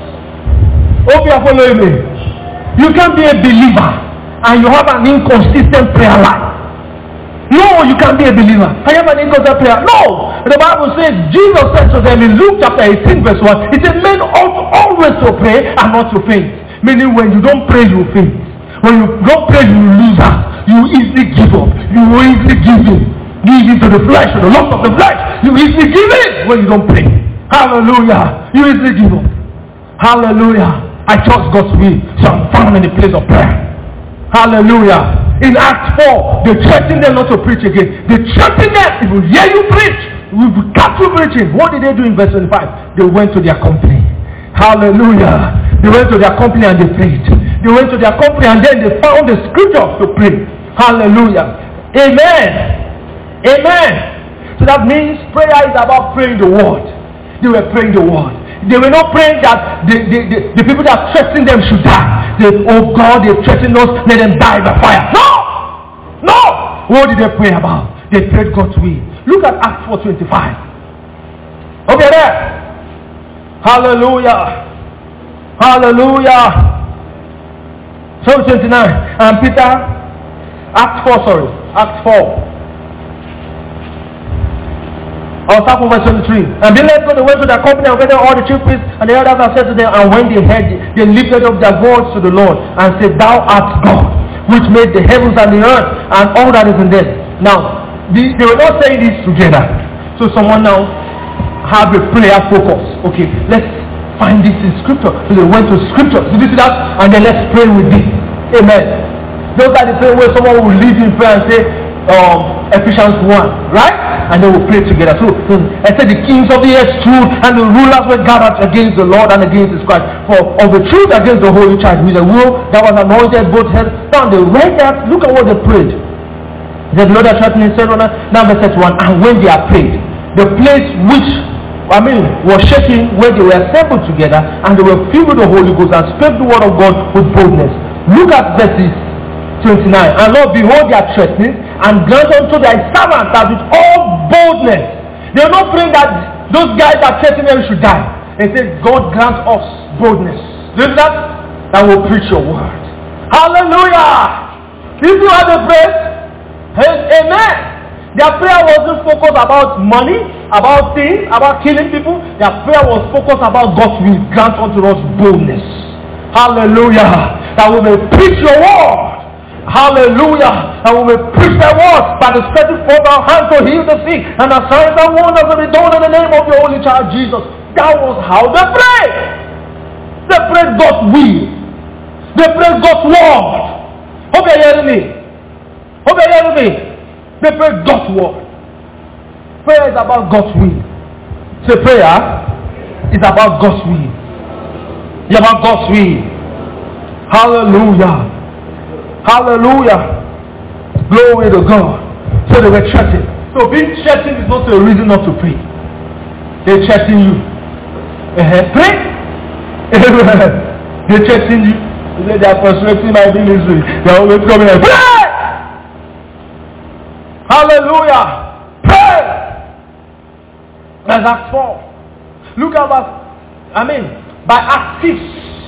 Hope you are following me. You can't be a believer and you have an inconsistent prayer life. No, you can't be a believer. I have an inconsistent prayer. No. The Bible says, Jesus said to them in Luke chapter eighteen verse one, he said, men ought always to pray and not to faint. Meaning when you don't pray, you faint. When you don't pray, you lose out. You easily give up. You easily give in. Give in to the flesh, to the lust of the flesh. You easily give in when you don't pray. Hallelujah. You easily give up. Hallelujah. I trust God's will. So I'm found in the place of prayer. Hallelujah. In Acts four, they threatened them not to preach again. They threatened them. If we hear you preach, we will catch you preaching. What did they do in verse twenty-five? They went to their company. Hallelujah. They went to their company and they prayed. They went to their company and then they found the scripture to pray. Hallelujah. Amen. Amen. So that means prayer is about praying the word. They were praying the word. They were not praying that the, the, the, the people that threatened them should die. They, oh God, they threatened us, let them die by fire. No! No! What did they pray about? They prayed God's will. Look at Acts four twenty-five. Okay, there. Hallelujah. Hallelujah. Psalm twenty-nine. And Peter, Acts four, sorry. Acts four. I'll start from verse twenty-three. And they led go, they went to their company and gathered all the chief priests and the elders and said to them, and when they heard it, they lifted up their voice to the Lord and said, thou art God, which made the heavens and the earth and all that is in them. Now, the, they were not saying this together. So someone now have a prayer focus. Okay, let's find this in scripture. So they went to scripture. Did you see that? And then let's pray with this. Amen. Those are the same way someone will lead in prayer and say, um, Ephesians one, right? And they will pray together. So, so I said the kings of the earth stood and the rulers were gathered against the Lord and against his Christ. For of the truth against the Holy Child, with a will that was anointed both heads. Now they read that, look at what they prayed. The Lord had threatened his servant. Now verse thirty-one, and when they are prayed, the place which I mean was shaking where they were assembled together, and they were filled with the Holy Ghost and spoke the word of God with boldness. Look at verses twenty-nine. And Lord, behold their threatening, and grant unto thy servants that with all boldness. They are not praying that those guys that threaten them should die. They say, God grant us boldness. Do you that? That will preach your word. Hallelujah. If you have a praise, Amen. Their prayer wasn't focused about money, about things, about killing people. Their prayer was focused about God's will. Grant unto us boldness. Hallelujah. That we may preach your word. Hallelujah. And we may preach the word by the setting forth our hand to heal the sick. And the signs and wonders will be done in the name of your holy child Jesus. That was how they prayed. They prayed God's will. They prayed God's word. Hope you're hearing me. Hope you're hearing me. They pray God's word. Prayer is about God's will. Say prayer is about God's will. It's about God's will. Hallelujah. Hallelujah. Glory to God. So they were threatened. So being threatened is not a reason not to pray. They threaten you. Uh-huh. Pray. They threaten you. They are frustrating my ministry. They are always coming and pray. Hallelujah. Pray. That's Acts four. Look at that. I mean, by Acts six.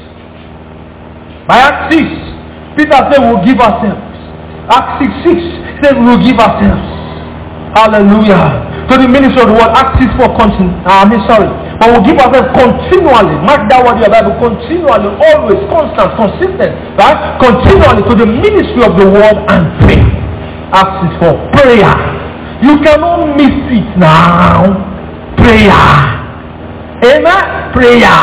By Acts six. Peter said we'll give ourselves. Acts six six said we'll give ourselves. Hallelujah. To the ministry of the word. Acts six four continue. I mean sorry. But we'll give ourselves continually. Mark that word in your Bible. Continually. Always. Constant. Consistent. Right? Continually to the ministry of the word and prayer. Acts is for prayer. You cannot miss it now. Prayer. Amen. Prayer.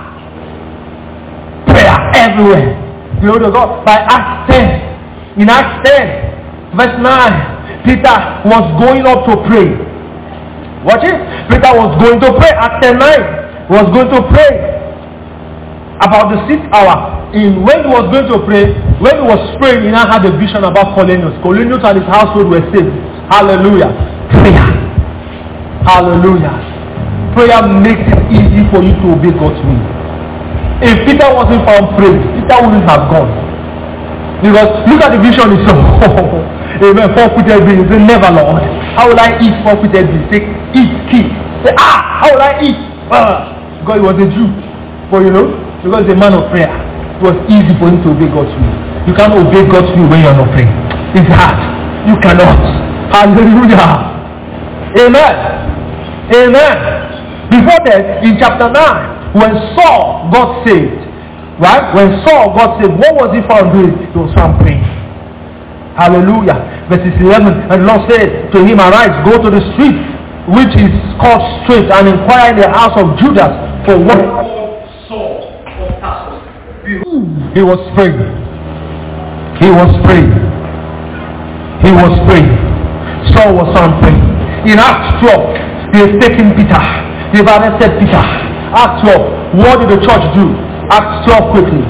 Prayer everywhere. Glory to God. By Acts ten. In Acts ten. Verse nine. Peter was going up to pray. Watch it. Peter was going to pray. Acts ten nine. Was going to pray. About the sixth hour. In when he was going to pray, when he was praying, he now had a vision about Cornelius. Cornelius and his household were saved. Hallelujah. Prayer. Hallelujah. Prayer makes it easy for you to obey God's will. If Peter wasn't found praying, Peter wouldn't have gone. Because look at the vision he saw. Amen. Four-footed beings. Say, never, Lord. How will I eat four-footed beings? Say, eat, keep. Say, ah, how will I eat? Ah. Because he was a Jew. But you know, because he's a man of prayer. It was easy for him to obey God's will. You can't obey God's will when you're not praying. It's hard. You cannot. Hallelujah. Amen. Amen. Before that, in chapter nine, when Saul got saved, right? When Saul got saved, what was he found doing? He was found praying. Hallelujah. Verses eleven, and the Lord said to him, arise, go to the street, which is called Straight, and inquire in the house of Judas for what Saul of Tarsus. He was praying. He was praying. He was praying. Saul was found praying. In Acts twelve, they have taken Peter. They've arrested Peter. Acts twelve, what did the church do? Acts twelve quickly.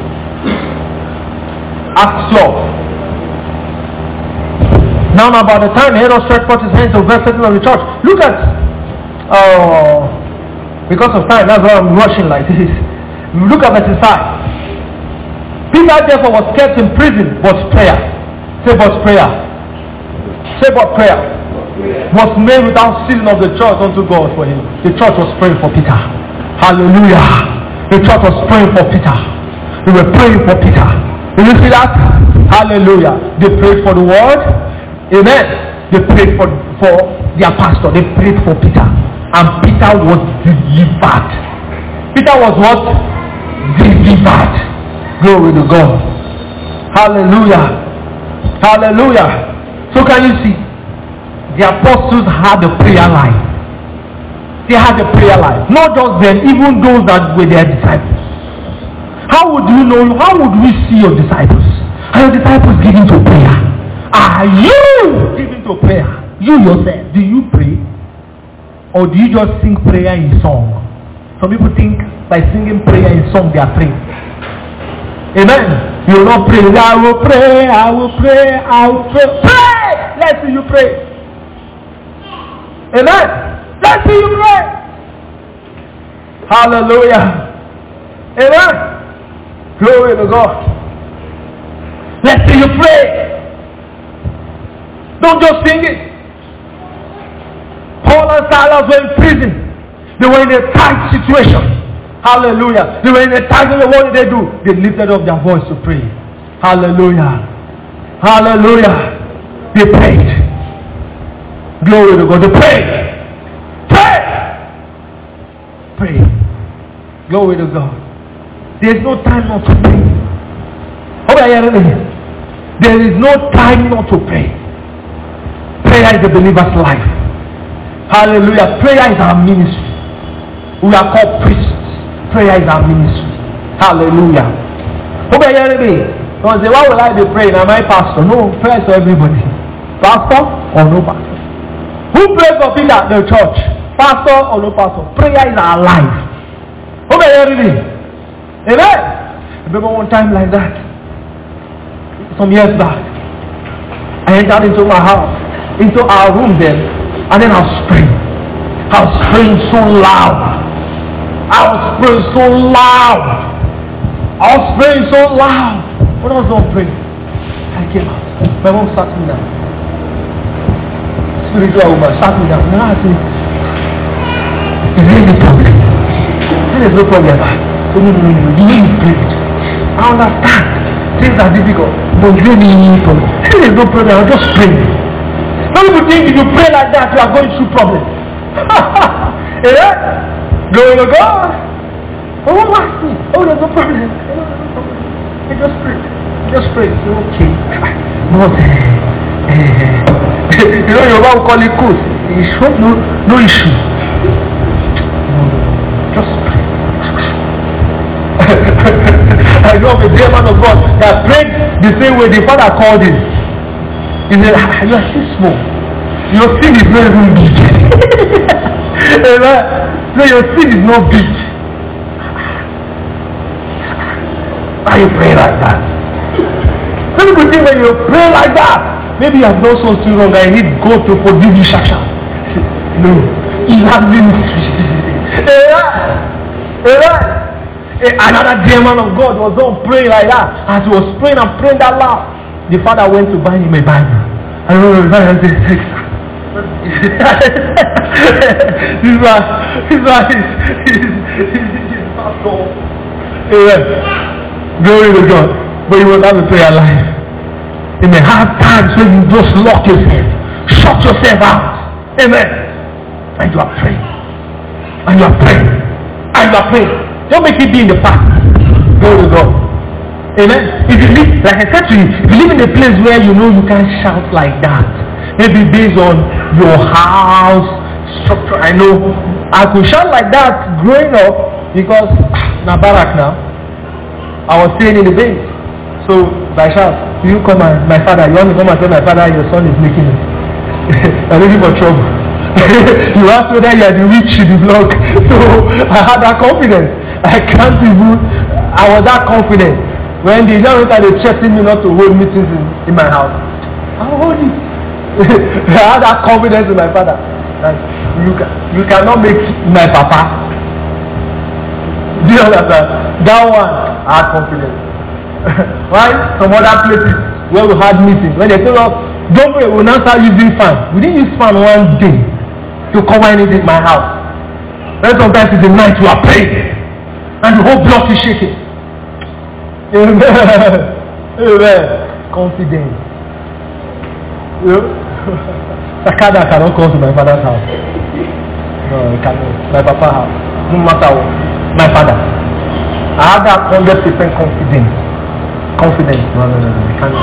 Acts twelve. Now about the time Herod stretched forth his hands to verse seven of the church. Look at, uh, because of time, that's why I'm rushing like this. Look at verse five. Peter therefore was kept in prison, but prayer. Say but prayer. Say but prayer. Was made without ceasing of the church unto God for him. The church was praying for Peter. Hallelujah. The church was praying for Peter. They were praying for Peter. Did you see that? Hallelujah. They prayed for the word. Amen. They prayed for, for their pastor. They prayed for Peter. And Peter was delivered. Peter was what? Delivered. Glory to God. Hallelujah. Hallelujah. So can you see? The apostles had a prayer life. They had a prayer life. Not just them, even those that were their disciples. How would you know? How would we see your disciples? Are your disciples giving to prayer? Are you giving to prayer? You yourself, do you pray? Or do you just sing prayer in song? Some people think by singing prayer in song they are praying. Amen. You will not pray. I will pray. I will pray. I will pray. Pray. Let's see you pray. Amen. Let's see you pray. Hallelujah. Amen. Glory to God. Let's see you pray. Don't just sing it. Paul and Silas were in prison. They were in a tight situation. Hallelujah. They were in a tight situation. What did they do? They lifted up their voice to pray. Hallelujah. Hallelujah. They prayed. Glory to God. They prayed. Pray. Pray. Glory to God. There's no time not to pray. There is no time not to pray. Prayer is the believer's life. Hallelujah. Prayer is our ministry. We are called priests. Prayer is our ministry. Hallelujah. Don't say, why will I be praying? Am I pastor? No, prayer is for everybody. Pastor or no pastor? Who prayed for Peter? The church. Pastor or no pastor? Prayer is our life. Amen. I remember one time like that. Some years back. I entered into my house, into our room then, and then I was praying. I was praying so loud. I was praying so loud. I was praying so loud. When I was done praying, I came out. My mom sat me down. Spiritual woman sat me down. Now I said, is there any problem? There is no problem. So no, no, no, no. You need to pray. I understand. Things are difficult. But is there any problem? There is no problem. I'll just pray. Some people think if you pray like that, you are going through problems. Yeah? Glory to God. Oh, what ask me? Oh, there's no problem. I just pray. Just pray. Say, okay. But, uh, you know, your mom call it good. Issue? No, no issue. No, just pray. I know of a dear man of God that prayed the same way the father called him. He said, you are too small. Your sin is not even big. So your sin is not big. Why you pray like that? Some people think when you pray like that, maybe you have done something wrong and you need God to forgive you, Shasha. No, he has ministry. Another dear man of God was on praying like that. As he was praying and praying that loud, the father went to buy him a Bible. I don't know, the father said, this one, this one is, is, is, is pastor. Amen. Glory to God. But you will have a prayer life. You may have times when you just lock yourself, shut yourself out. Amen. And you are praying. And you are praying. And you are praying. Don't make it be in the past. Glory to God. Amen. If you live, like I said to you, if you live in a place where you know you can't shout like that, maybe based on your house structure. I know I could shout like that growing up because now barak now. I was staying in the base. So by shout, you come and my father, you want to come and tell my father your son is making it. I'm looking for trouble. You asked whether you are the rich in the block. So I had that confidence. I can't even, I was that confident. When the young people they threatened me not to hold meetings in, in my house, I will hold it. I had that confidence in my father. Like, you, can, you cannot make my papa. Do you understand? That one, I had confidence. Right? Some other places where we had meetings, when they told us, don't pray, we'll now start using fan. We didn't use fan one day to cover anything in my house. Then sometimes it's the night you are praying, and the whole block is shaking. Amen. Amen. Confidence. You know? Sakada cannot come to my father's house. No, he cannot. My papa's house. No matter what. My father. I have that one hundred percent confidence. Confidence. No, no, no, no. He cannot.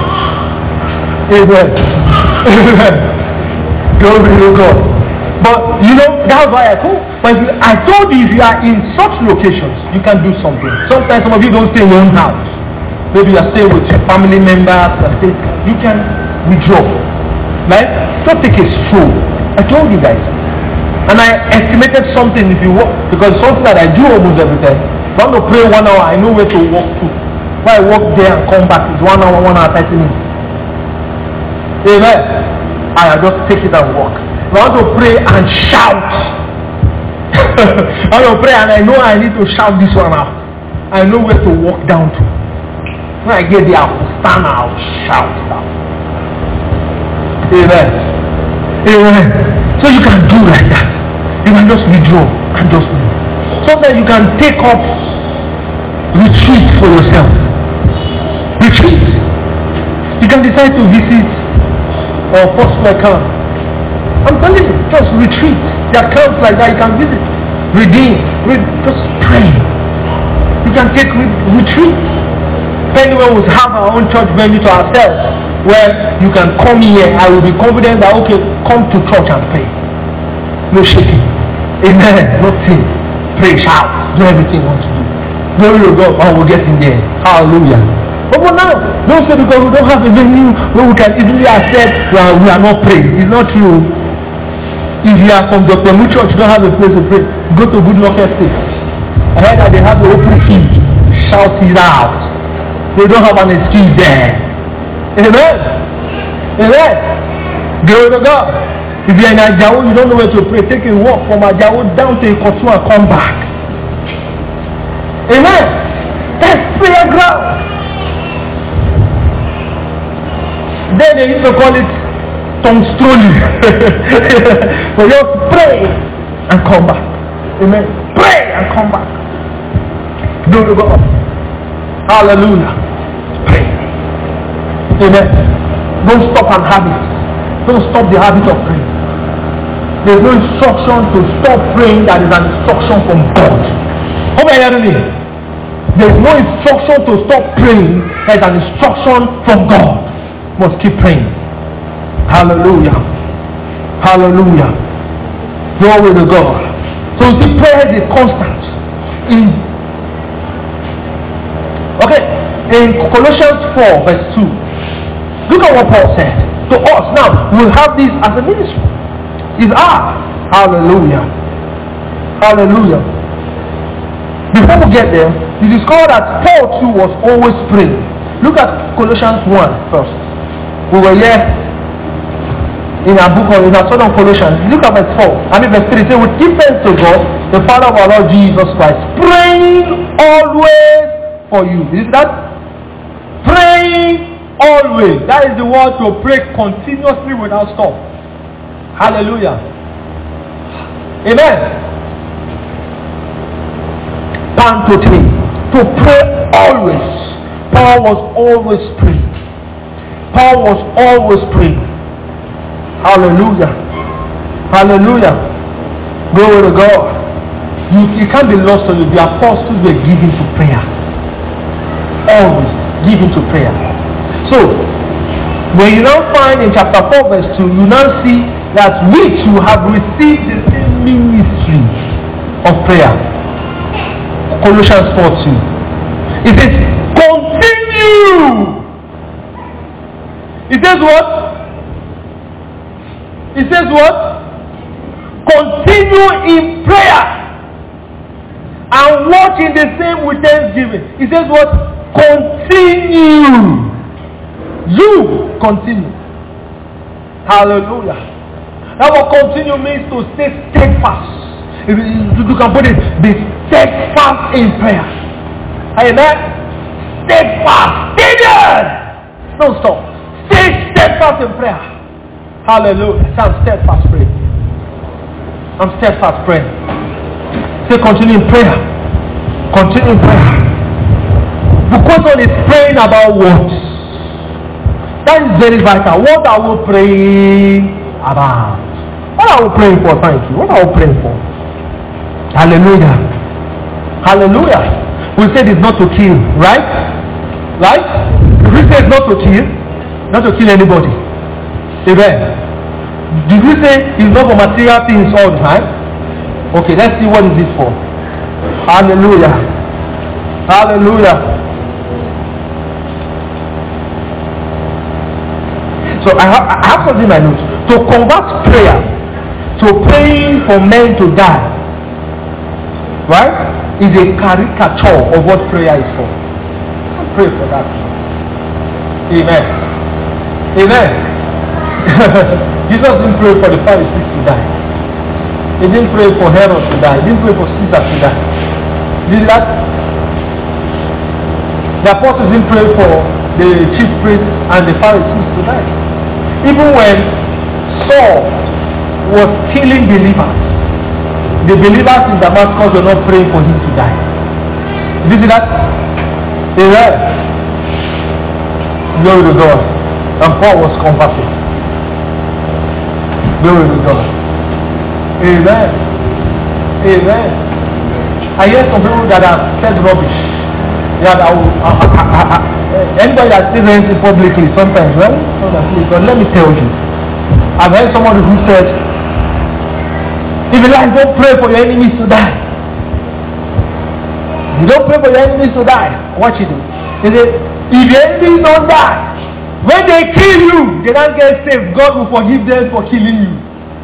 Amen. Amen. Glory to God. But you know, that's why I told. But if you, I told you if you are in such locations, you can do something. Sometimes some of you don't stay in your own house. Maybe you are staying with your family members. You can withdraw. Right? Don't take a stroll. I told you guys. And I estimated something if you walk, because it's something that I do almost every time. If I want to pray one hour, I know where to walk to. If I walk there and come back, it's one hour, one hour, thirty minutes. Amen. I just take it and walk. If I want to pray and shout, I want to pray and I know I need to shout this one out. I know where to walk down to. When I get there, I will stand and I will shout down. Amen. Amen. So you can do like that. You can just withdraw and just move. So that you can take up retreat for yourself. Retreat. You can decide to visit or Foursquare account. I'm telling you, just retreat. There are accounts like that you can visit. Redeem. Re- just pray. You can take re- retreat. Anywhere we have our own church venue to ourselves, where you can come here. I will be confident that okay, come to church and pray. No shaking. Amen. Nothing. Pray, shout, do everything you want to do. Glory to God, and we'll get in there. Hallelujah. But for now, don't say because we don't have a venue where we can easily accept well, we are not praying. It's not true. If you are from Doctor Mu Church, you don't have a place to pray. Go to Good Luck Estate. I heard that they have the open field. Shout it out. They don't have an excuse there. Amen. Amen. Glory to God. If you are in Ajawo, you don't know where to pray. Take a walk from Ajawo down to Ikotu and come back. Amen. That's prayer ground. Then they used to call it tongue strolling. So just pray and come back. Amen. Pray and come back. Glory to God. Hallelujah. Pray. Amen. Don't stop an habit. Don't stop the habit of praying. There's no instruction to stop praying that is an instruction from God. How many are you? There's no instruction to stop praying that is an instruction from God. You must keep praying. Hallelujah. Hallelujah. Glory to God. So you see, prayer is a constant. In okay, in Colossians four verse two, look at what Paul said to us. Now we'll have this as a ministry. Is our hallelujah. Hallelujah. Before we get there, you discover that Paul too was always praying. Look at Colossians one first. We were here in our book of in our son of Colossians. Look at verse four. I mean verse three. Say, we give thanks to God, the Father of our Lord Jesus Christ, praying always for you. Is that? Praying always. That is the word to pray continuously without stop. Hallelujah. Amen. Pantote. To pray always. Paul was always praying. Paul was always praying. Hallelujah. Hallelujah. Glory to God. You, you can't be lost on you. The apostles were given to prayer. Always given to prayer. So, when you now find in chapter four verse two, you now see that we too have received the same ministry of prayer. Colossians four two. It says, continue. It says what? It says what? Continue in prayer and walk in the same with thanksgiving. It says what? Continue. You continue. Hallelujah. That what continue means to stay steadfast. If you, you can put it, be steadfast in prayer. Amen. Steadfast. Stay there. Don't stop. Stay steadfast in prayer. Hallelujah. Say, I'm steadfast praying. I'm steadfast praying. Say, continue in prayer. Continue in prayer. The question is praying about what? That is very vital. What are we praying about? What are we praying for? Thank you. What are we praying for? Hallelujah. Hallelujah. We said it's not to kill, right? Right? We said it's not to kill, not to kill anybody. Amen. Did we say it's not for material things all the time? Okay, let's see what is it for. Hallelujah. Hallelujah. So I have, I have something in my notes. To convert prayer to praying for men to die, right, is a caricature of what prayer is for. Pray for that. Amen. Amen. Jesus didn't pray for the Pharisees to die. He didn't pray for Herod to die. He didn't pray for Caesar to die. Did that? The apostles didn't pray for the chief priests and the Pharisees to die. Even when Saul was killing believers, the believers in Damascus were not praying for him to die. Did you see that? Amen. Glory to God. And Paul was converted. Glory to God. Amen. Amen. I hear some people that have said rubbish. That I will, I, I, I, I, anybody that says anything publicly sometimes, well, but let me tell you. I've heard somebody who said, if you like, don't pray for your enemies to die. You don't pray for your enemies to die. Watch it. He said, if your enemies don't die, when they kill you, they don't get saved. God will forgive them for killing you.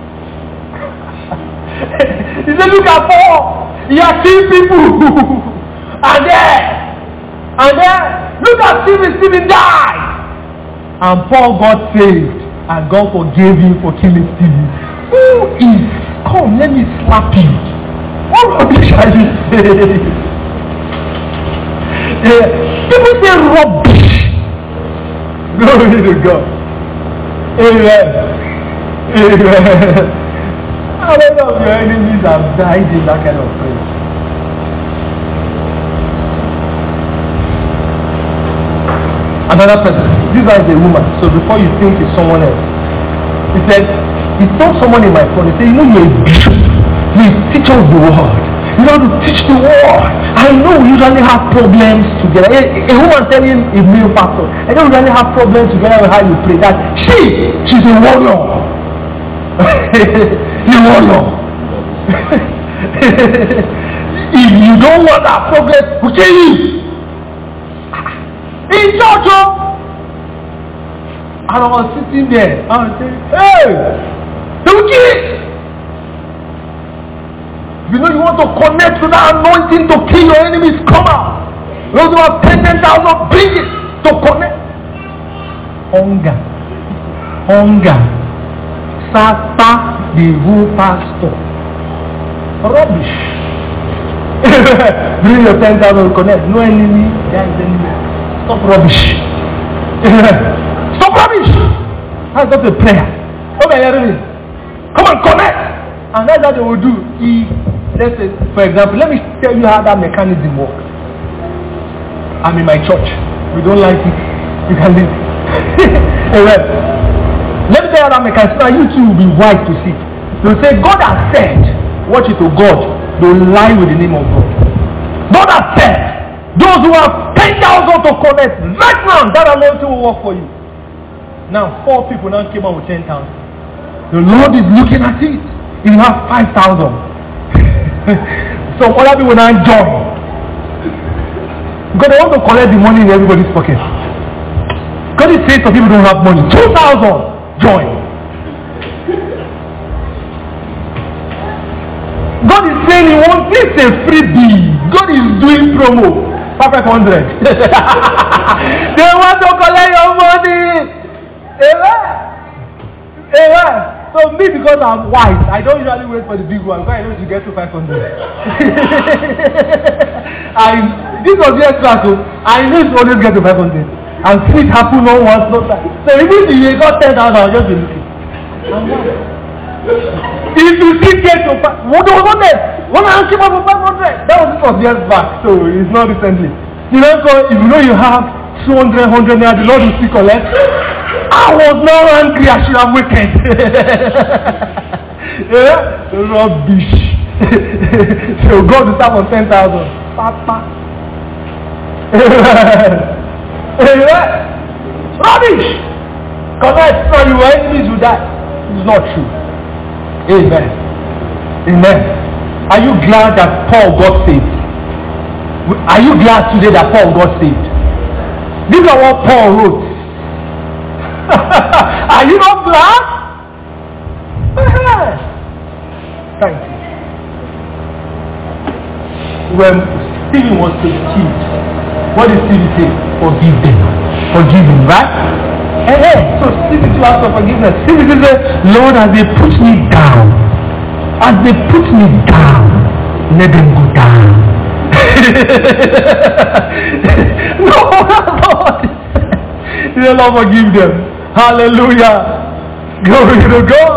He said, look at Paul. He has killed people. And then, and then, look at Stephen. Stephen died. And Paul got saved. And God forgave him for killing Stephen. Who is? Come, let me slap you. What rubbish are you saying? Yeah. People say rubbish. Glory to God. Amen. Amen. How many of your enemies have died in that kind of prayer? Another person. This guy is a woman. So before you think it's someone else, he said, he told someone in my phone, he said, you know, you're a bishop. You teach us the word. You know to teach the word. I know we usually have problems together. A, a woman telling a male pastor, I don't usually have problems together with how you pray. That she, she's a warrior. a warrior. If you don't want that progress, we'll kill you. In church, oh. And I was sitting there and I was saying, hey, they will kill it. You know you want to connect to that anointing to kill your enemies, come out. Those who have ten thousand, bring it to connect. Hunger. Hunger. Sata the whole pastor. Rubbish. Bring your ten thousand to connect. No enemy, there is enemy. Stop rubbish. Stop rubbish. That's not a prayer. Okay, really. Come and connect. And that's what they will do. If, let's say, for example, let me tell you how that mechanism works. I'm in my church. We don't like it. You can leave. Amen. Let me tell you how that mechanism. Now you too will be wise to see. They'll say, God has said, watch it to God. They'll lie with the name of God. God has said, those who have ten thousand to connect right now, that anointing will work for you. Now, four people now came out with ten thousand. The Lord is looking at it. You have five thousand. Some other people now join. Because they want to collect the money in everybody's pocket. God is saying some people don't have money. two thousand. Join. God is saying he wants this a freebie. God is doing promo. five hundred. They want to collect your money. Amen. Amen. So me, because I'm wise, I don't usually wait for the big one because I know you get to five hundred. I this was just class, so I know you always get to five hundred. And see it happen no once, no time. So even if you got ten thousand, I'll just be looking. If you see get to five, what was on there? One I came up for five hundred. That was it was years back, so it's not recently. You know, so if you know you have two hundred, one hundred naira, the Lord will still collect. I was not angry, I should have waited. Yeah? Rubbish. So God will start on ten thousand. Papa. Amen. Rubbish. Connect so your enemies will die. It's not true. Amen. Amen. Are you glad that Paul got saved? Are you glad today that Paul got saved? These are what Paul wrote. Are you not glad? Thank you. When Stephen was to be killed, what did Stephen say? Forgive them. Forgive him, right? Hey, hey. So Stephen to ask for forgiveness. Stephen says, Lord, as they put me down, as they put me down, let them go down. No, Lord. The Lord forgive them. Hallelujah. Glory to God.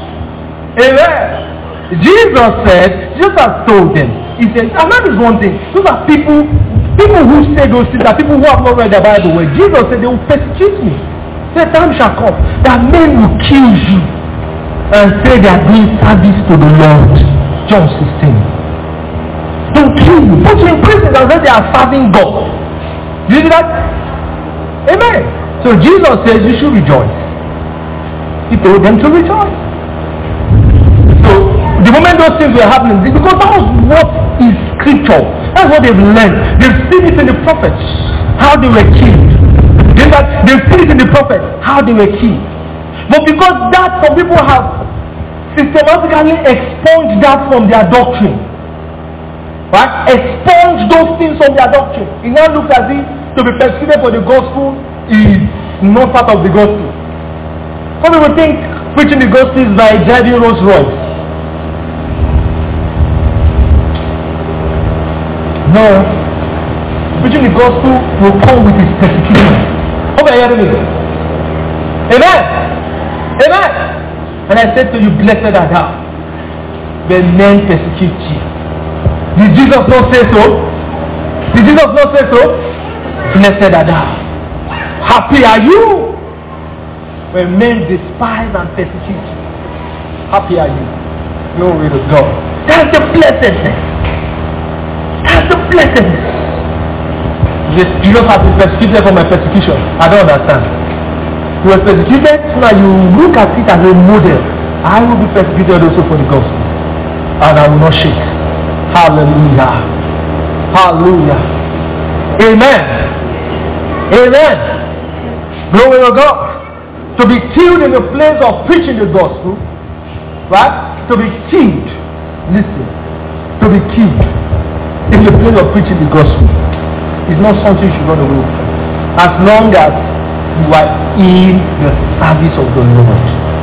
Amen. Jesus said, Jesus told them, he said, and that is one thing. Those are people, people who say those things, are people who have not read the Bible well. Jesus said, they will persecute me. The time shall come that men will kill you. and say they are doing service to the Lord. John sixteen. Don't kill you. Put you in prison and say they are serving God. You see that? Amen. So Jesus says you should rejoice. He told them to rejoice. So the moment those things were happening, because that was what is scripture. That's what they've learned. They've seen it in the prophets, how they were killed. In fact, they've seen it in the prophets, how they were killed. But because that, some people have systematically expunged that from their doctrine. Right? Expunge those things from their doctrine. It now looks as if to be persecuted for the gospel is not part of the gospel. Some people think preaching the gospel is by driving Rolls Royce. No. Preaching the gospel will come with its persecution. Hope you hearing me. Amen. Amen. And I said to you, blessed are thou when men persecute you. Did Jesus not say so? Did Jesus not say so? Blessed are thou. Happy are you when men despise and persecute you. Happy are you. Glory to God. That's the blessedness. That's the blessedness. Yes, Jesus has been persecuted for my persecution. I don't understand. You were persecuted, so now you look at it as a model. I will be persecuted also for the gospel. And I will not shake. Hallelujah. Hallelujah. Amen. Amen. Glory to God. To be killed in the place of preaching the gospel, right? To be killed. Listen. To be killed in the place of preaching the gospel is not something you should run away from. As long as you are in the service of the Lord.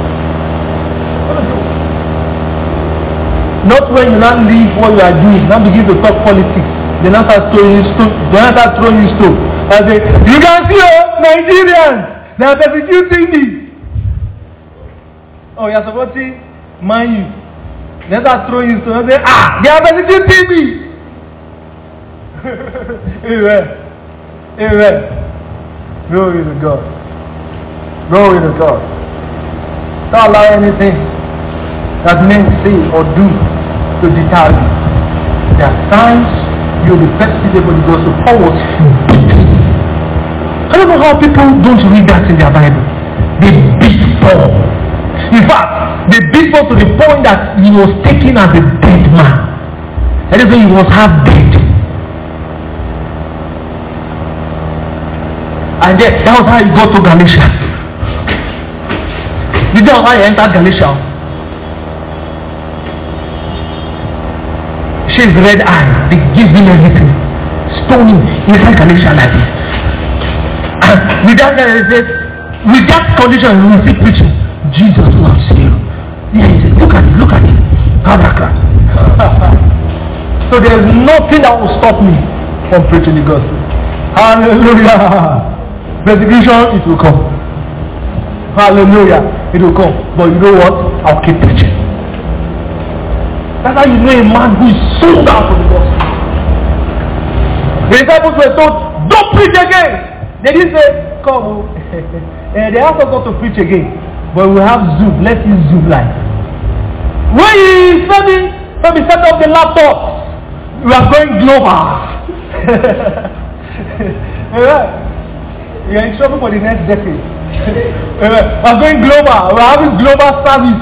Not when you now leave what you are doing, now begin to talk politics. They now start throwing you stone. They now start throwing you stone. And say, you can see oh, Nigerians, they are persecuting me. Oh, you are supporting Man U. They start throwing you stone and say, ah, they are persecuting me. Amen. Amen. Glory to God. Glory to God. Don't allow anything that men say or do to deter you. There are times you'll be persecuted for the gospel. Paul was beaten. I don't know how people don't read that in their Bible. They beat Paul. In fact, they beat Paul to the point that he was taken as a dead man. That is why he was half dead. And then that was how he got to Galatia. Did you know how he entered Galatia? She's red eye. They give him everything. Stone him inside Galatia like this. And with that guy said, with that condition we will see preaching. Jesus loves you. Yeah, he said, look at it, look at it. So there is nothing that will stop me from preaching the gospel. Hallelujah. Persecution, it will come. Hallelujah. It will come. But you know what? I'll keep preaching. That's how you know a man who is sold out for the gospel. The disciples were told, don't preach again. They didn't say, come. And they asked us not to preach again. But we have Zoom. Let's use Zoom live. When he said it, when we set up the laptop, we are going global. Yeah. You are in trouble for the next decade. We are going global. We are having global service.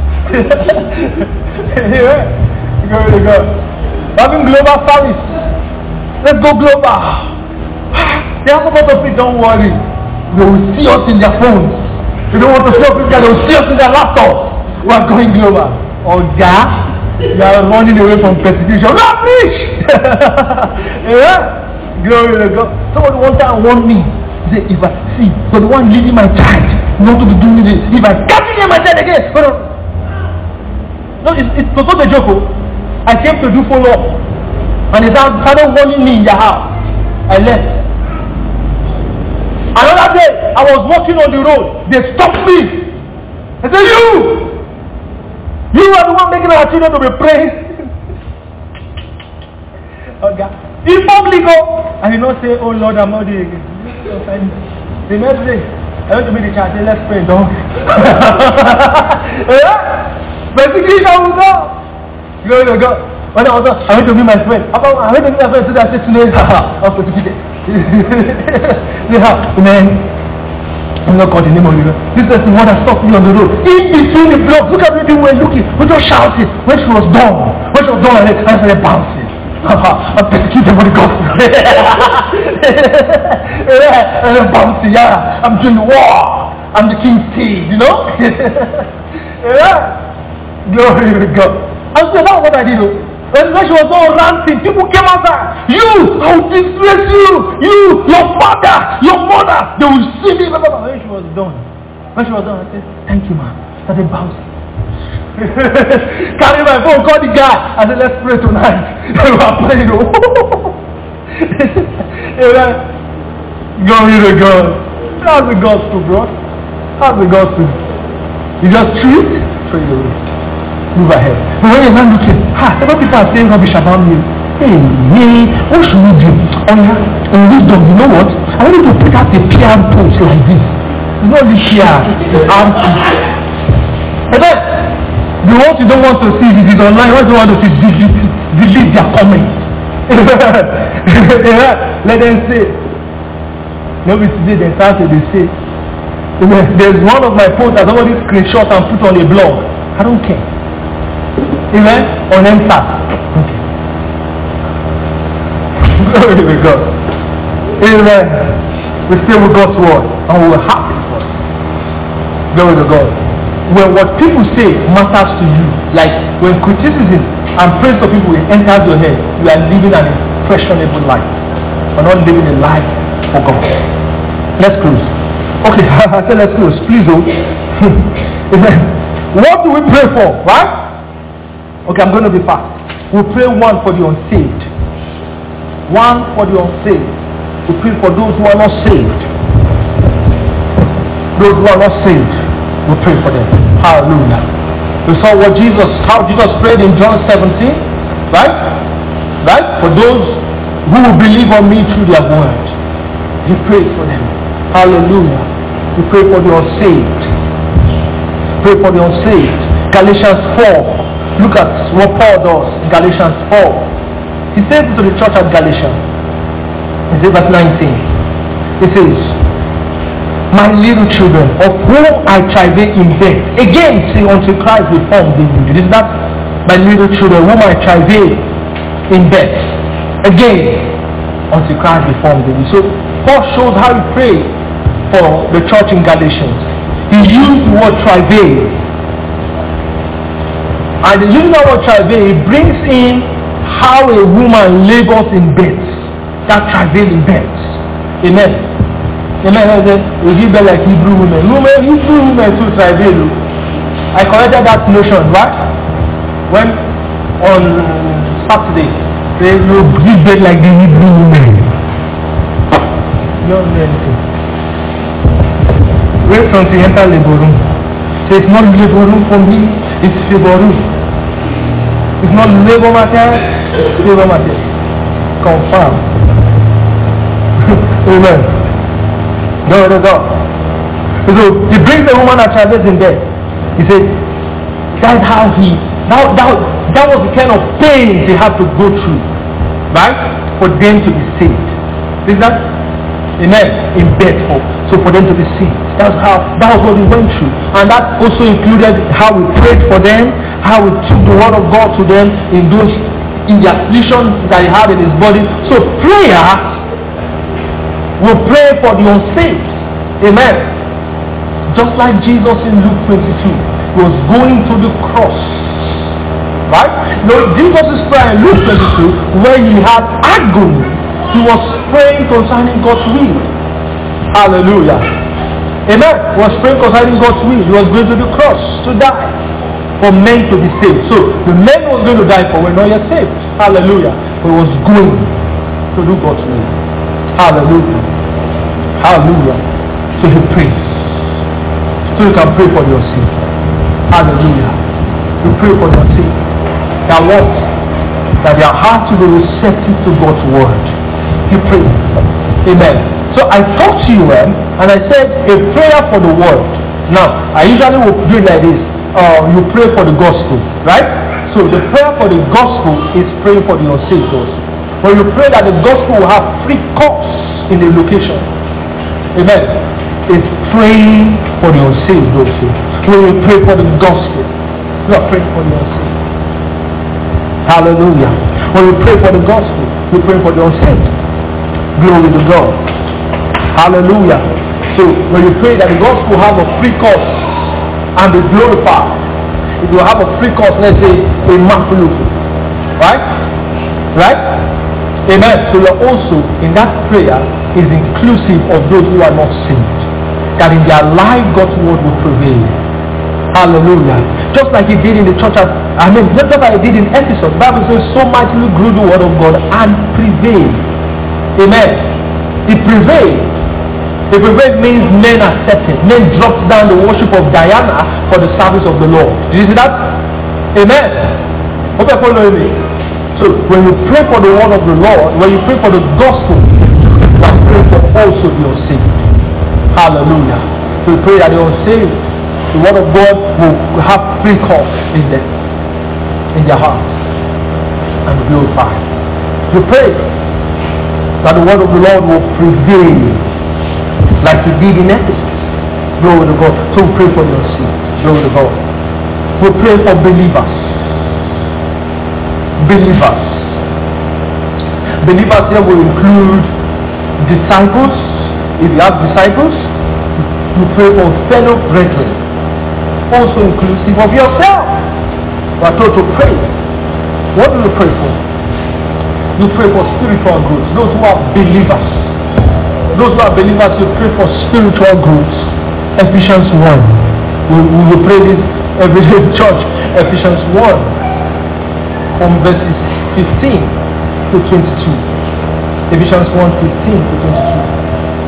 Yeah. Go, go. We are having global service. Let's go global. They are supposed to say, don't worry. They will see us in their phones. They don't want to see us in their, they will see us in their laptop. We are going global. Oh yeah, you are running away from persecution. Rubbish! Yeah. Glory to God. Somebody one time warned me. He said, if I see, so the one leading my child, not to be doing this. If I catch him my child again, no, it's, it's not a joke. I came to do follow up, and they started warning me in their house. I left. Another day, I was walking on the road. They stopped me. I said, you, you are the one making our children to be praying. Okay. In public, I did not say, oh Lord, I'm not doing it. The next day, I went to meet the church, I said, let's pray, don't. Yeah? Persecution will go. Glory to God. When I was uh, I went to meet my friend. I went to meet my friend today. I said today, I was persecuted. Yeah, man. I'm not calling him on you. This person want to stop me on the road. In between the blocks. Look at me, we were looking. We just shouting. When she was done. When she was done, I started bouncing. I'm persecuted for the gospel. Yeah, and I'm bouncing. Yeah, I'm doing the war. I'm the king's seed, you know. Yeah. Glory to God. And so that's what I did. When she was all ranting, people came outside. You, I will disgrace you. You, your father, your mother, they will see me. When she was done, when she was done, I said, thank you, man. I started bouncing. Carry my phone, call the guy. I said, let's pray tonight. We are praying. Amen. Glory to God. That's the gospel, bro. That's the gospel. You just treat, pray the way. Move ahead. But when you're not looking, ha, several people are saying rubbish about me. Hey, hey, what should we do? On, on wisdom, you know what? I want you to put out a P R post like this. You know this here, the R P. And then, the ones you don't want to see, this is online, what you want to see, delete, delete their comments. Let them say. Maybe today they start to say. There's one of my posts that somebody screenshot and put on a blog. I don't care. Amen? On M S A T. Okay. Glory to God. Amen. We stay with God's word and we will happy for it. Glory to God. When what people say matters to you, like when criticism and praise of people enters your head, you are living an impressionable life. You're not living a life for God. Let's close. Okay, I said let's close. Please don't. Amen. What do we pray for? Right? Okay, I'm going to be fast. We pray one for the unsaved. One for the unsaved. We pray for those who are not saved. Those who are not saved, we pray for them. Hallelujah. We saw what Jesus, how Jesus prayed in John seventeen. Right? Right? For those who will believe on me through their word. He prays for them. Hallelujah. We pray for the unsaved. Pray for the unsaved. Galatians four. Look at what Paul does in Galatians four. He says to the church at Galatians, in verse nineteen, he says, my little children, of whom I travail in death. Again, see, until Christ will form in you. Is that my little children, whom I travail in death? Again, until Christ will form in you. So Paul shows how he prayed for the church in Galatians. He used the word travail. And the using of the word travail, it brings in how a woman labors in bed. That travail in bed. Amen. Amen. We give birth like Hebrew women. Women, Hebrew women too travail. I corrected that notion, right? When on Saturday, they will give birth like the Hebrew women. You don't know anything. Wait until you enter labor room. So it's not labor room for me, it's favor room. It's not labor matter, it's favor matter. Confirm. Amen. No, no, no. So he brings the woman at Chavez in there. He said, that's how he, that, that, that was the kind of pain they had to go through, right? For them to be saved. Is that? Amen. In Bedford. So for them to be saved. That's how, that was what we went through. And that also included how we prayed for them, how we took the word of God to them in those, in the affliction that he had in his body. So prayer, we pray for the unsaved. Amen. Just like Jesus in Luke twenty-two was going to the cross. Right? No, Jesus' prayer in Luke twenty-two, where he had agony, he was praying concerning God's will. Hallelujah. Amen. He was praying concerning God's will. He was going to the cross to die for men to be saved. So the men was going to die for were not yet saved. Hallelujah. But he was going to do God's will. Hallelujah. Hallelujah. So he prays. So you can pray for your sin. Hallelujah. You pray for your sin. That what? That their hearts will be receptive to God's word. You pray. Amen. So I talked to you, eh, and I said a prayer for the world. Now, I usually will do it like this. uh, you pray for the gospel, right? So the prayer for the gospel is praying for the unsaved also. When you pray that the gospel will have free course in the location, amen, it's praying for the unsaved also. When you pray for the gospel, you are praying for the unsaved. Hallelujah. When you pray for the gospel, you pray for the unsaved. Glory to God. Hallelujah. So when you pray that the gospel have a free course and be glorified, if you have a free course, let's say a Matthew, right? Right? Amen. So you're also in that prayer is inclusive of those who are not saved. That in their life God's word will prevail. Hallelujah. Just like he did in the church at, I mean, just like he did in Ephesus. The Bible says, so mightily grew the word of God and prevailed. Amen. It prevailed. It prevailed means men accepted. Men dropped down the worship of Diana for the service of the Lord. Did you see that? Amen. Hope you're following me. So when you pray for the word of the Lord, when you pray for the gospel, you are praying for also the unsaved. Hallelujah. So we pray that the unsaved, the word of God will have free course in them, in their hearts, and be glorified. We pray that the word of the Lord will prevail, like he did in Ephesus. Glory to God. So we pray for the unsaved. Glory to God. We pray for believers. Believers. Believers here will include disciples. If you have disciples, you pray for fellow brethren. Also inclusive of yourself. You are told to pray. What do you pray for? You pray for spiritual growth. Those who are believers. Those who are believers, you pray for spiritual growth. Ephesians one. We, we will pray this every day in church. Ephesians one. From verses fifteen to twenty-two. Ephesians one, fifteen to twenty-two.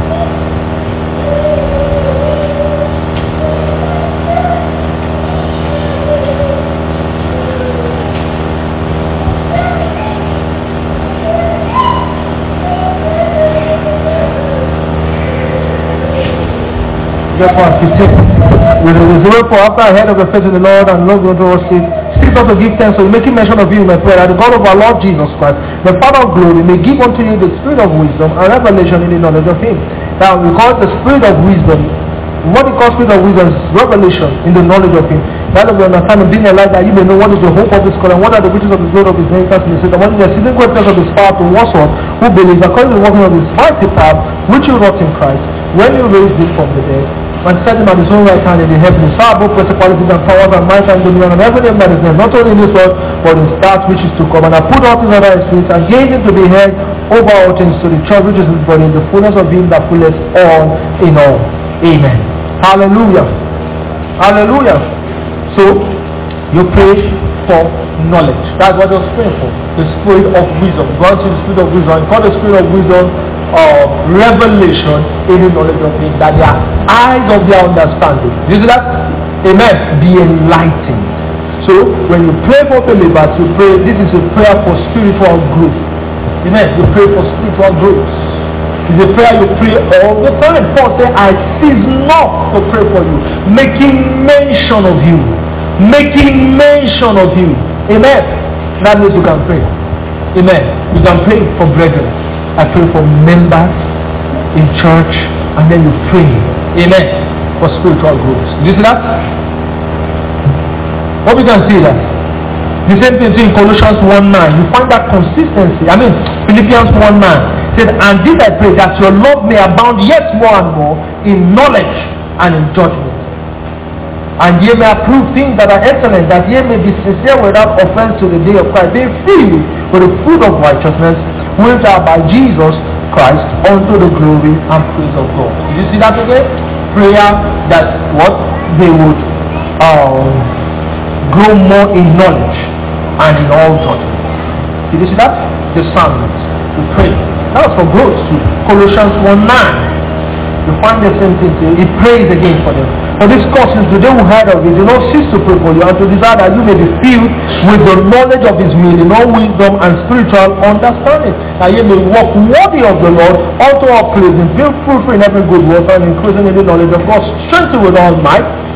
With the zero for after I heard of the faith in the Lord and love God to worship, seek not to give thanks, so making mention of you in my prayer, that the God of our Lord Jesus Christ, the Father of glory, may give unto you the spirit of wisdom and revelation in the knowledge of him. Now we call it the spirit of wisdom. What we call spirit of wisdom is revelation in the knowledge of him. That of the understanding, being alive, that you may know what is the hope of his calling, what are the riches of his glory of his inheritance in the saints, and what is the exceeding greatness of his power to us who believe, according to the working of his mighty power, which you wrought in Christ, when you raised him from the dead, and set him at his own right hand in the heavens, far above principalities and powers and might and dominion and every name that is named, not only in this world, but in that which is to come. And I put all things under his feet, and gave him to be head over all things to the church, which is his body, in the fullness of him that filleth all in all. Amen. Hallelujah. Hallelujah. So, you pray for knowledge. That's what you're praying for. The spirit of wisdom. God is the spirit of wisdom. Call the spirit of wisdom of revelation in the knowledge of him, that their eyes of their understanding, you see that? Amen. Be enlightened. So when you pray for believers, you pray, this is a prayer for spiritual growth. Amen. You pray for spiritual growth. It's a prayer you pray all the time. Paul said, I cease not to pray for you, making mention of you. Making mention of you. Amen. That means you can pray. Amen. You can pray for brethren. I pray for members in church, and then you pray, amen, for spiritual growth. Do you see that? Hope you can see that. The same thing in Colossians one nine. You find that consistency. I mean, Philippians one nine said, and this I pray, that your love may abound yet more and more in knowledge and in judgment. And ye may approve things that are excellent, that ye may be sincere without offense to the day of Christ, being filled with the fruit of righteousness, which are by Jesus Christ unto the glory and praise of God. Did you see that again? Prayer that what? They would um, grow more in knowledge and in all judgment. Did you see that? Discernment. To pray. That was for growth too. Colossians one nine. You find the same thing too. He prays again for them. For this causes today who heard of it, do not cease to pray for you, and to desire that you may be filled with the knowledge of his will in all wisdom and spiritual understanding, that you may walk worthy of the Lord unto all praise, being fruitful in every good work, and increasing in the knowledge of God, strengthened with all might,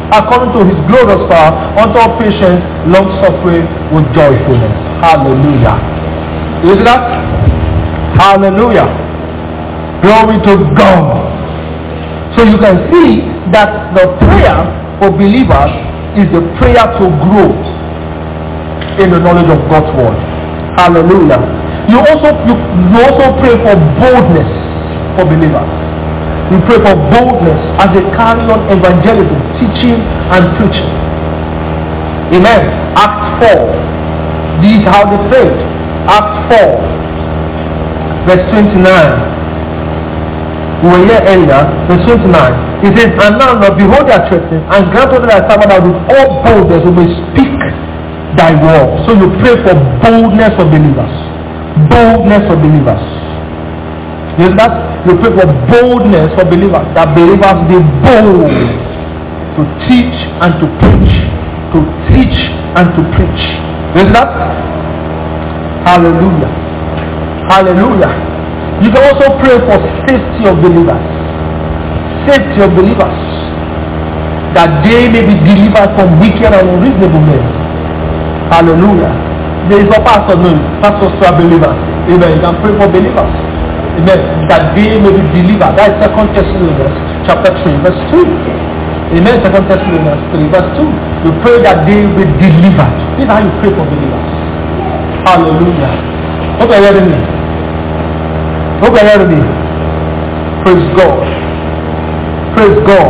according to his glorious power, unto all patience, long suffering with joyfulness. Hallelujah. You see that? Hallelujah. Glory to God. So you can see that the prayer for believers is the prayer to grow in the knowledge of God's word. Hallelujah. You also you, you also pray for boldness for believers. You pray for boldness as they carry on evangelism, teaching and preaching. Amen. Acts four. This is how they prayed. Acts four, verse twenty-nine. We were here earlier, verse twenty-nine. It says, and now, Lord, behold their threatening, and grant unto thy servant that with all boldness we may speak thy word. So you pray for boldness for believers. Boldness for believers. You know that? You pray for boldness for believers. That believers be bold to teach and to preach. To teach and to preach. You know that? Hallelujah. Hallelujah. You can also pray for safety of believers. Safety of believers. That they may be delivered from wicked and unreasonable men. Hallelujah. There is no pastor, no. Pastors are believers. Amen. You can pray for believers. Amen. That they may be delivered. That is Second Thessalonians chapter three, verse two. Amen. Second Thessalonians three, verse two. You pray that they will be delivered. This is how you pray for believers. Hallelujah. Hope you're hearing me. Hope you're hearing me. Praise God. Praise God.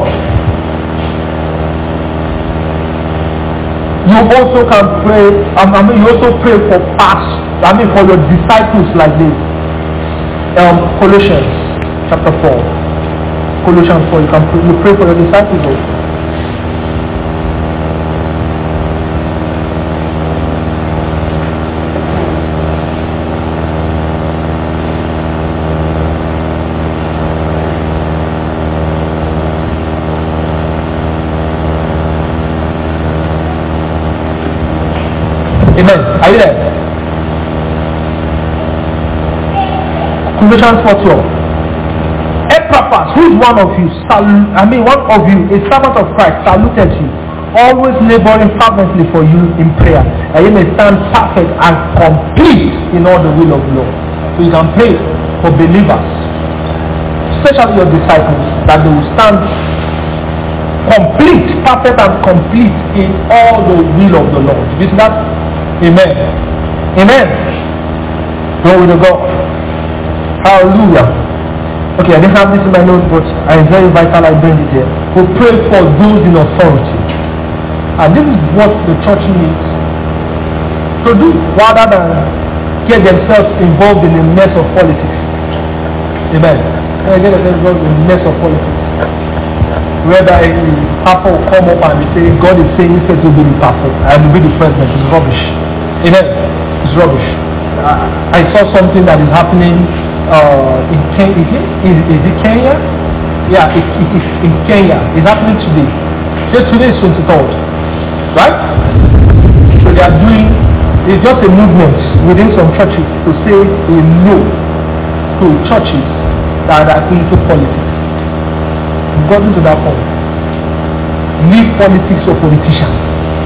You also can pray, um, I mean, you also pray for past, I mean, for your disciples like this. Um, Colossians chapter four. Colossians four, you can pray, you pray for your disciples also. Amen. Are you there? Colossians four twelve. Epaphras, who is one of you, salu- I mean one of you, a servant of Christ, saluted you, always laboring fervently for you in prayer, and you may stand perfect and complete in all the will of the Lord. So you can pray for believers, especially your disciples, that they will stand complete, perfect and complete in all the will of the Lord. You see that? Amen. Amen. Glory to God. Hallelujah. Okay, I didn't have this in my notes, but it's very vital I bring it here. We pray for those in authority. And this is what the church needs to do, rather than get themselves involved in a mess of politics. Amen. Get themselves involved in a mess of politics. Whether a pastor will come up and say, God is saying instead to be the pastor, I will be the president. It's rubbish. Amen. It's rubbish. Uh, I saw something that is happening uh, in Kenya. Is it, is, is it Kenya? Yeah, it, it is in Kenya. It's happening today. Just today is twenty-third. Right? So they are doing, it's just a movement within some churches to say a no to churches that are into politics. We've gotten to that point. Leave politics for politicians.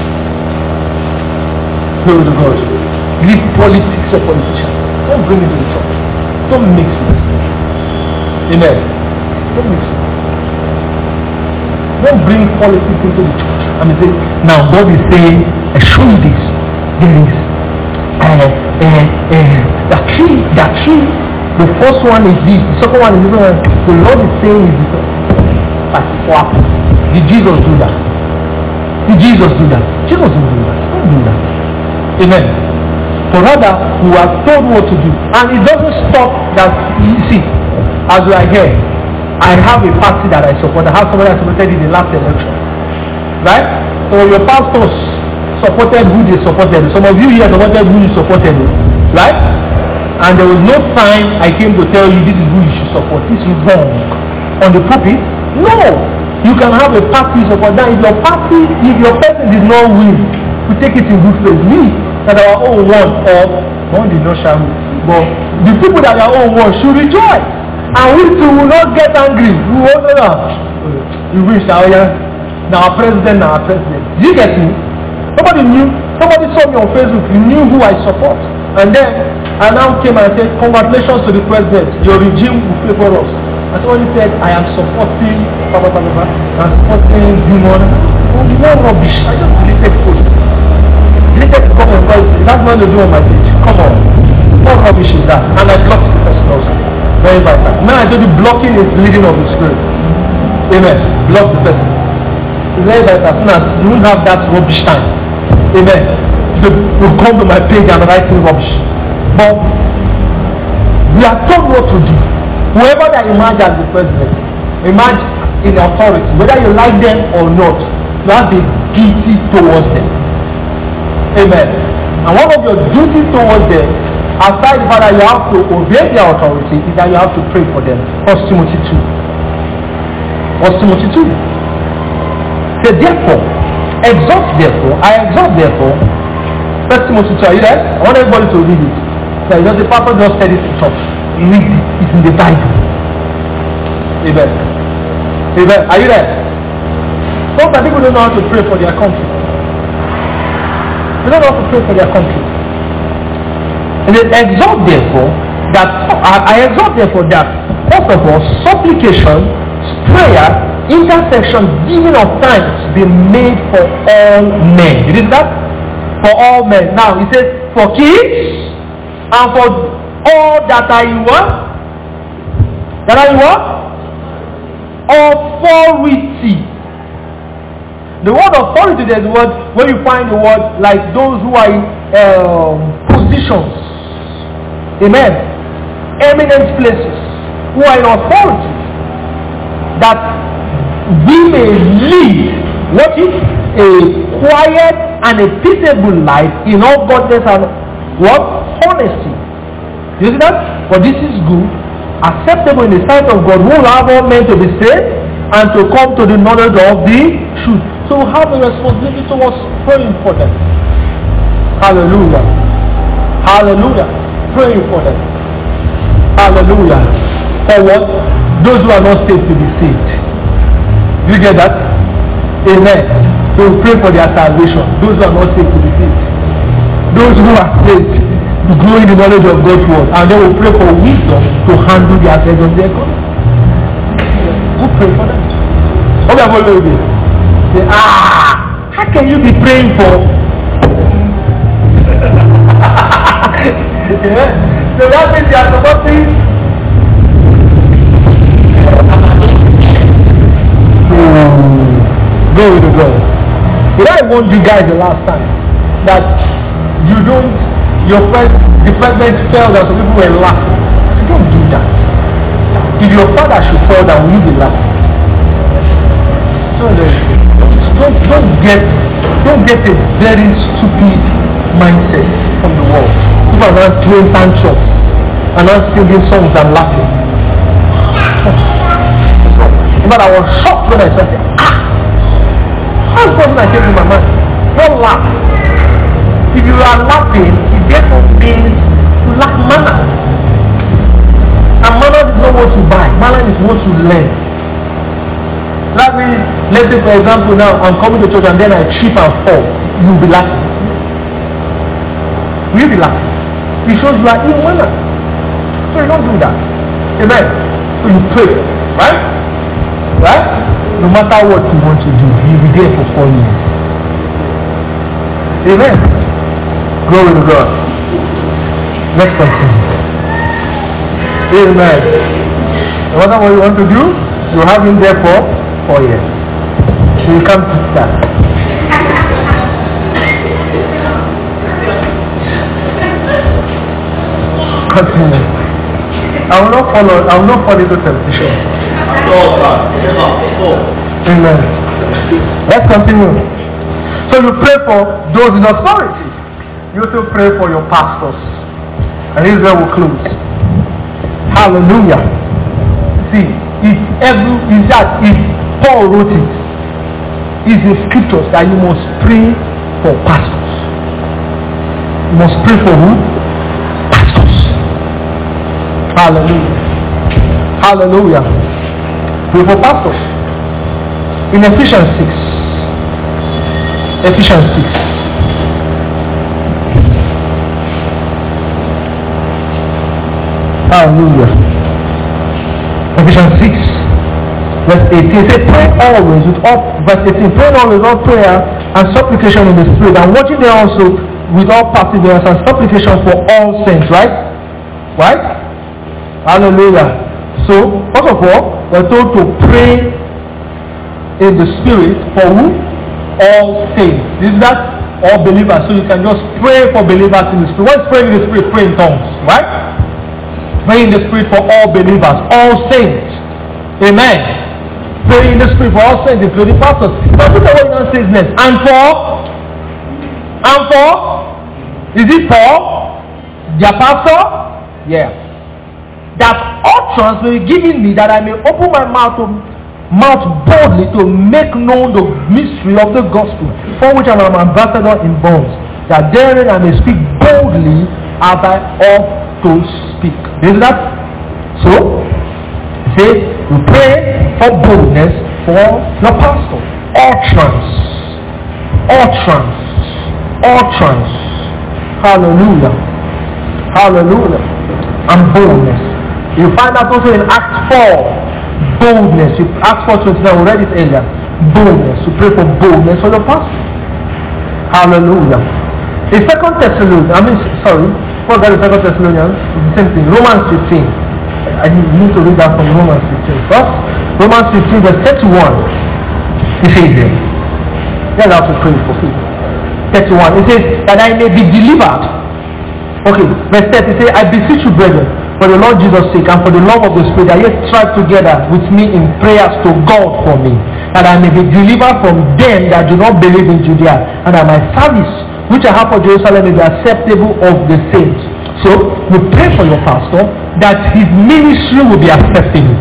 Glory to God. Leave politics for politicians. Don't bring it to the church. Don't mix it. Amen. Don't mix it. Don't bring politics into the church. I mean, say, now God is saying, I show you this. There is uh, uh, uh, the tree, the tree. The first one is this. The second one is this one. The Lord is saying is this. Like what? Did Jesus do that? Did Jesus do that? Jesus didn't do that. Don't do that. Amen. But rather, we are told what to do. And it doesn't stop that, you see, as we are here, I have a party that I support. I have somebody that supported in the last election. Right? So your pastors supported who they supported. Some of you here supported who you supported. Right? And there was no time I came to tell you this is who you should support. This is wrong. On the pulpit? No. You can have a party support. Now if your party, if your person did not win, we take it in good faith. We that our own won, or one did not shall, but the people that are own won should rejoice. And we too will not get angry. We will not. You wish, oh yeah. now our president, now our president. Do you get me? Nobody knew. Somebody saw me on Facebook. You knew who I support. And then I now came and said, congratulations to the president. Your regime will favor us. And somebody said, I am supporting, blah, blah, blah, blah, I'm supporting Demon. Oh, what rubbish. I just deleted post. Deleted comment voice. That's not to do on my page. Come on. What rubbish is that? And I blocked the person also. Very vital. Now I told you blocking is leading of the spirit. Amen. Block the person. It's very vital. As soon as you won't have that rubbish time. Amen. You will come to my page and write rubbish. But we are told what to do. Whoever that emerge as the president, emerge in authority, whether you like them or not, you have a duty towards them. Amen. And one of your duties towards them, aside the fact that you have to obey their authority, is that you have to pray for them. First Timothy two. First Timothy two. So therefore, exhort therefore, I exhort therefore, First Timothy two, are you there? I want everybody to read it. So just the pastor just said it to church. Read it. It's in the Bible. Amen. Amen. Are you there? Sometimes people don't know how to pray for their country. They don't know how to pray for their country. And they exhort therefore that I, I exhort therefore that first of all, supplication, prayer, intercession, giving of thanks be made for all men. You did that? For all men. Now he says for kings and for all that are in what? That are in what? Authority. The word authority, there's a word where you find the word like those who are in um, positions. Amen. Eminent places. Who are in authority. That we may live what is a quiet and a peaceable life in all godliness and what? Honesty. You see that? For this is good, acceptable in the sight of God, who will have all men to be saved and to come to the knowledge of the truth. So we have a responsibility towards praying for them. Hallelujah. Hallelujah. Praying for them. Hallelujah. For what? Those who are not saved to be saved. Do you get that? Amen. So we pray for their salvation. Those who are not saved to be saved. Those who are saved to grow in the knowledge of God's word. And then we pray for wisdom to handle the affairs of their God. We pray for them. What have we done? Say, ah, how can you be praying for? Yeah. So that means you are supporting. Go with the God. Did I warn you guys the last time that you don't, your first, the president fell down, so people were laughing. You don't do that. If your father should fall down, will you be laughing? So don't, don't get, don't get a very stupid mindset from the world. People are not throwing tantrums and not singing songs and laughing. But I was shocked when I said, ah, how is something I came to my mind? Don't laugh. If you are laughing, it therefore means you lack manner. And manner is not what you buy. Manner is what you learn. That means, let's say for example now, I'm coming to church and then I trip and fall. You'll be laughing. Will you be laughing? It shows you are in manner. So you don't do that. Amen. So you pray. Right? Right? No matter what you want to do, you'll be there for four years. Amen. Glory to God. Let's continue. Amen. No matter what you want to do, you have him there for four years. So you come to start. Continue. I will not follow, I will not fall into temptation. Amen. Let's continue. So you pray for those in authority. You also pray for your pastors. And this is where we close. Hallelujah. See, if every is that if Paul wrote it, it's in scriptures that you must pray for pastors. You must pray for who? Pastors. Hallelujah. Hallelujah. Pray for pastors. In Ephesians six, Ephesians six. Hallelujah. Ephesians six, verse eighteen. It says, pray always with all, verse eighteen, pray always with all prayer and supplication in the Spirit, and watching there also with all perseverance and supplication for all saints, right? Right? Hallelujah. So, first of all, we're told to pray in the Spirit for who? All saints. Is that? All believers. So you can just pray for believers in the Spirit. What's praying in the Spirit? Pray in tongues, right? Pray in the Spirit for all believers, all saints. Amen. Pray in the Spirit for all saints, including pastors. But look at what it now says next. And for? And for? Is it for? Their pastor? Yeah. That utterance may be given me, that I may open my mouth to mouth boldly to make known the mystery of the gospel, for which I am an ambassador in bonds, that therein I may speak boldly as I ought to speak. Is that? So, say, you pray for boldness for your pastor. Utterance. Utterance. Utterance. Hallelujah. Hallelujah. And boldness. You find that also in Acts four. Boldness. You Acts four twenty-nine, we read it earlier. Boldness. You pray for boldness for your pastor. Hallelujah. In Second Thessalonians, I mean, sorry, forgot the Second Thessalonians, it's the same thing. Romans fifteen. I need to read that from Romans fifteen. First, Romans fifteen, verse thirty-one. It says there. That's how to pray for people. thirty-one. It says that I may be delivered. Okay, verse thirty, it says, I beseech you, brethren, for the Lord Jesus' sake and for the love of the Spirit, that ye strive together with me in prayers to God for me, that I may be delivered from them that do not believe in Judea, and that my service which I have for Jerusalem may be acceptable of the saints. So, we pray for your pastor that his ministry will be acceptable.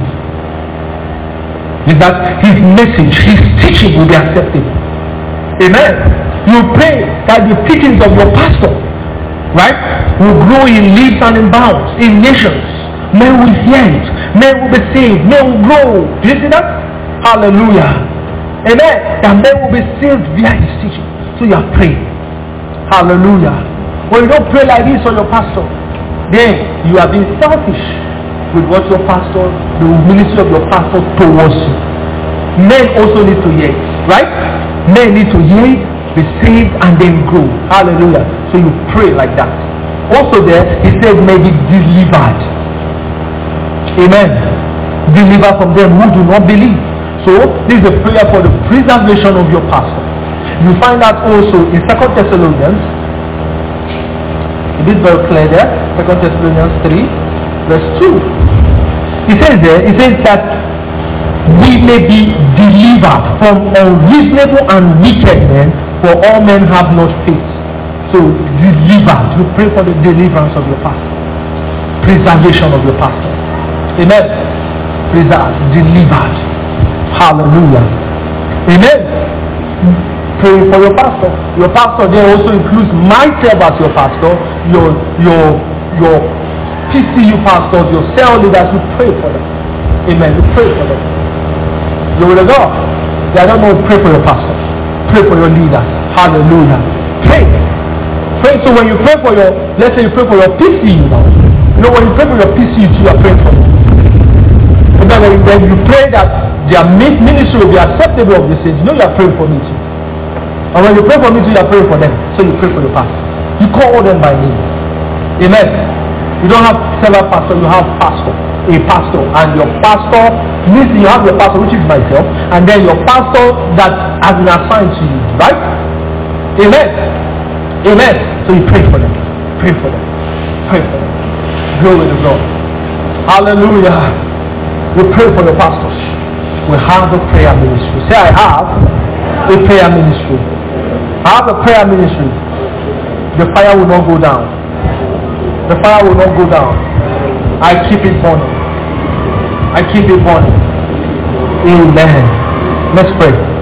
Is that his message, his teaching will be acceptable. Amen. You pray that the teachings of your pastor, right, will grow in leaps and in bounds in nations. Men will hear it. Men will be saved. Men will grow. Do you see that? Hallelujah. Amen. That men will be saved via his teaching. So you are praying. Hallelujah. When you don't pray like this on your pastor, then you are being selfish with what your pastor, the ministry of your pastor towards you. Men also need to hear it, right? Men need to hear it, be saved, and then grow. Hallelujah. So you pray like that. Also there, he said, may be delivered. Amen. Deliver from them who do not believe. So this is a prayer for the preservation of your pastor. You find that also in Second Thessalonians. It is very clear there. Second Thessalonians three, verse two. He says there, he says that we may be delivered from unreasonable and wicked men, for all men have not faith. So delivered. You pray for the deliverance of your pastor. Preservation of your pastor. Amen. Preserved. Delivered. Hallelujah. Amen. Pray for your pastor. Your pastor there also includes myself as your pastor, your your your P C U pastors, your cell leaders. You pray for them. Amen. You pray for them. You will go. I don't know. Pray for your pastor. Pray for your leaders. Hallelujah. Pray. Pray. So when you pray for your, let's say you pray for your P C U now. You know when you pray for your P C U, you are praying for them. And then when you pray that their ministry will be acceptable of the saints, you know you are praying for me too. And when you pray for me too, you are praying for them. So you pray for your pastor. You call them by name. Amen. You don't have several pastors, you have pastor. A pastor. And your pastor means you have your pastor, which is myself, and then your pastor that has been assigned to you. Right? Amen. Amen. So you pray for them. Pray for them. Pray for them. Glory to God. Hallelujah. We pray for your pastors. We have a prayer ministry. Say, I have a prayer ministry. I have a prayer ministry. The fire will not go down. The fire will not go down. I keep it burning. I keep it burning. Amen. Let's pray.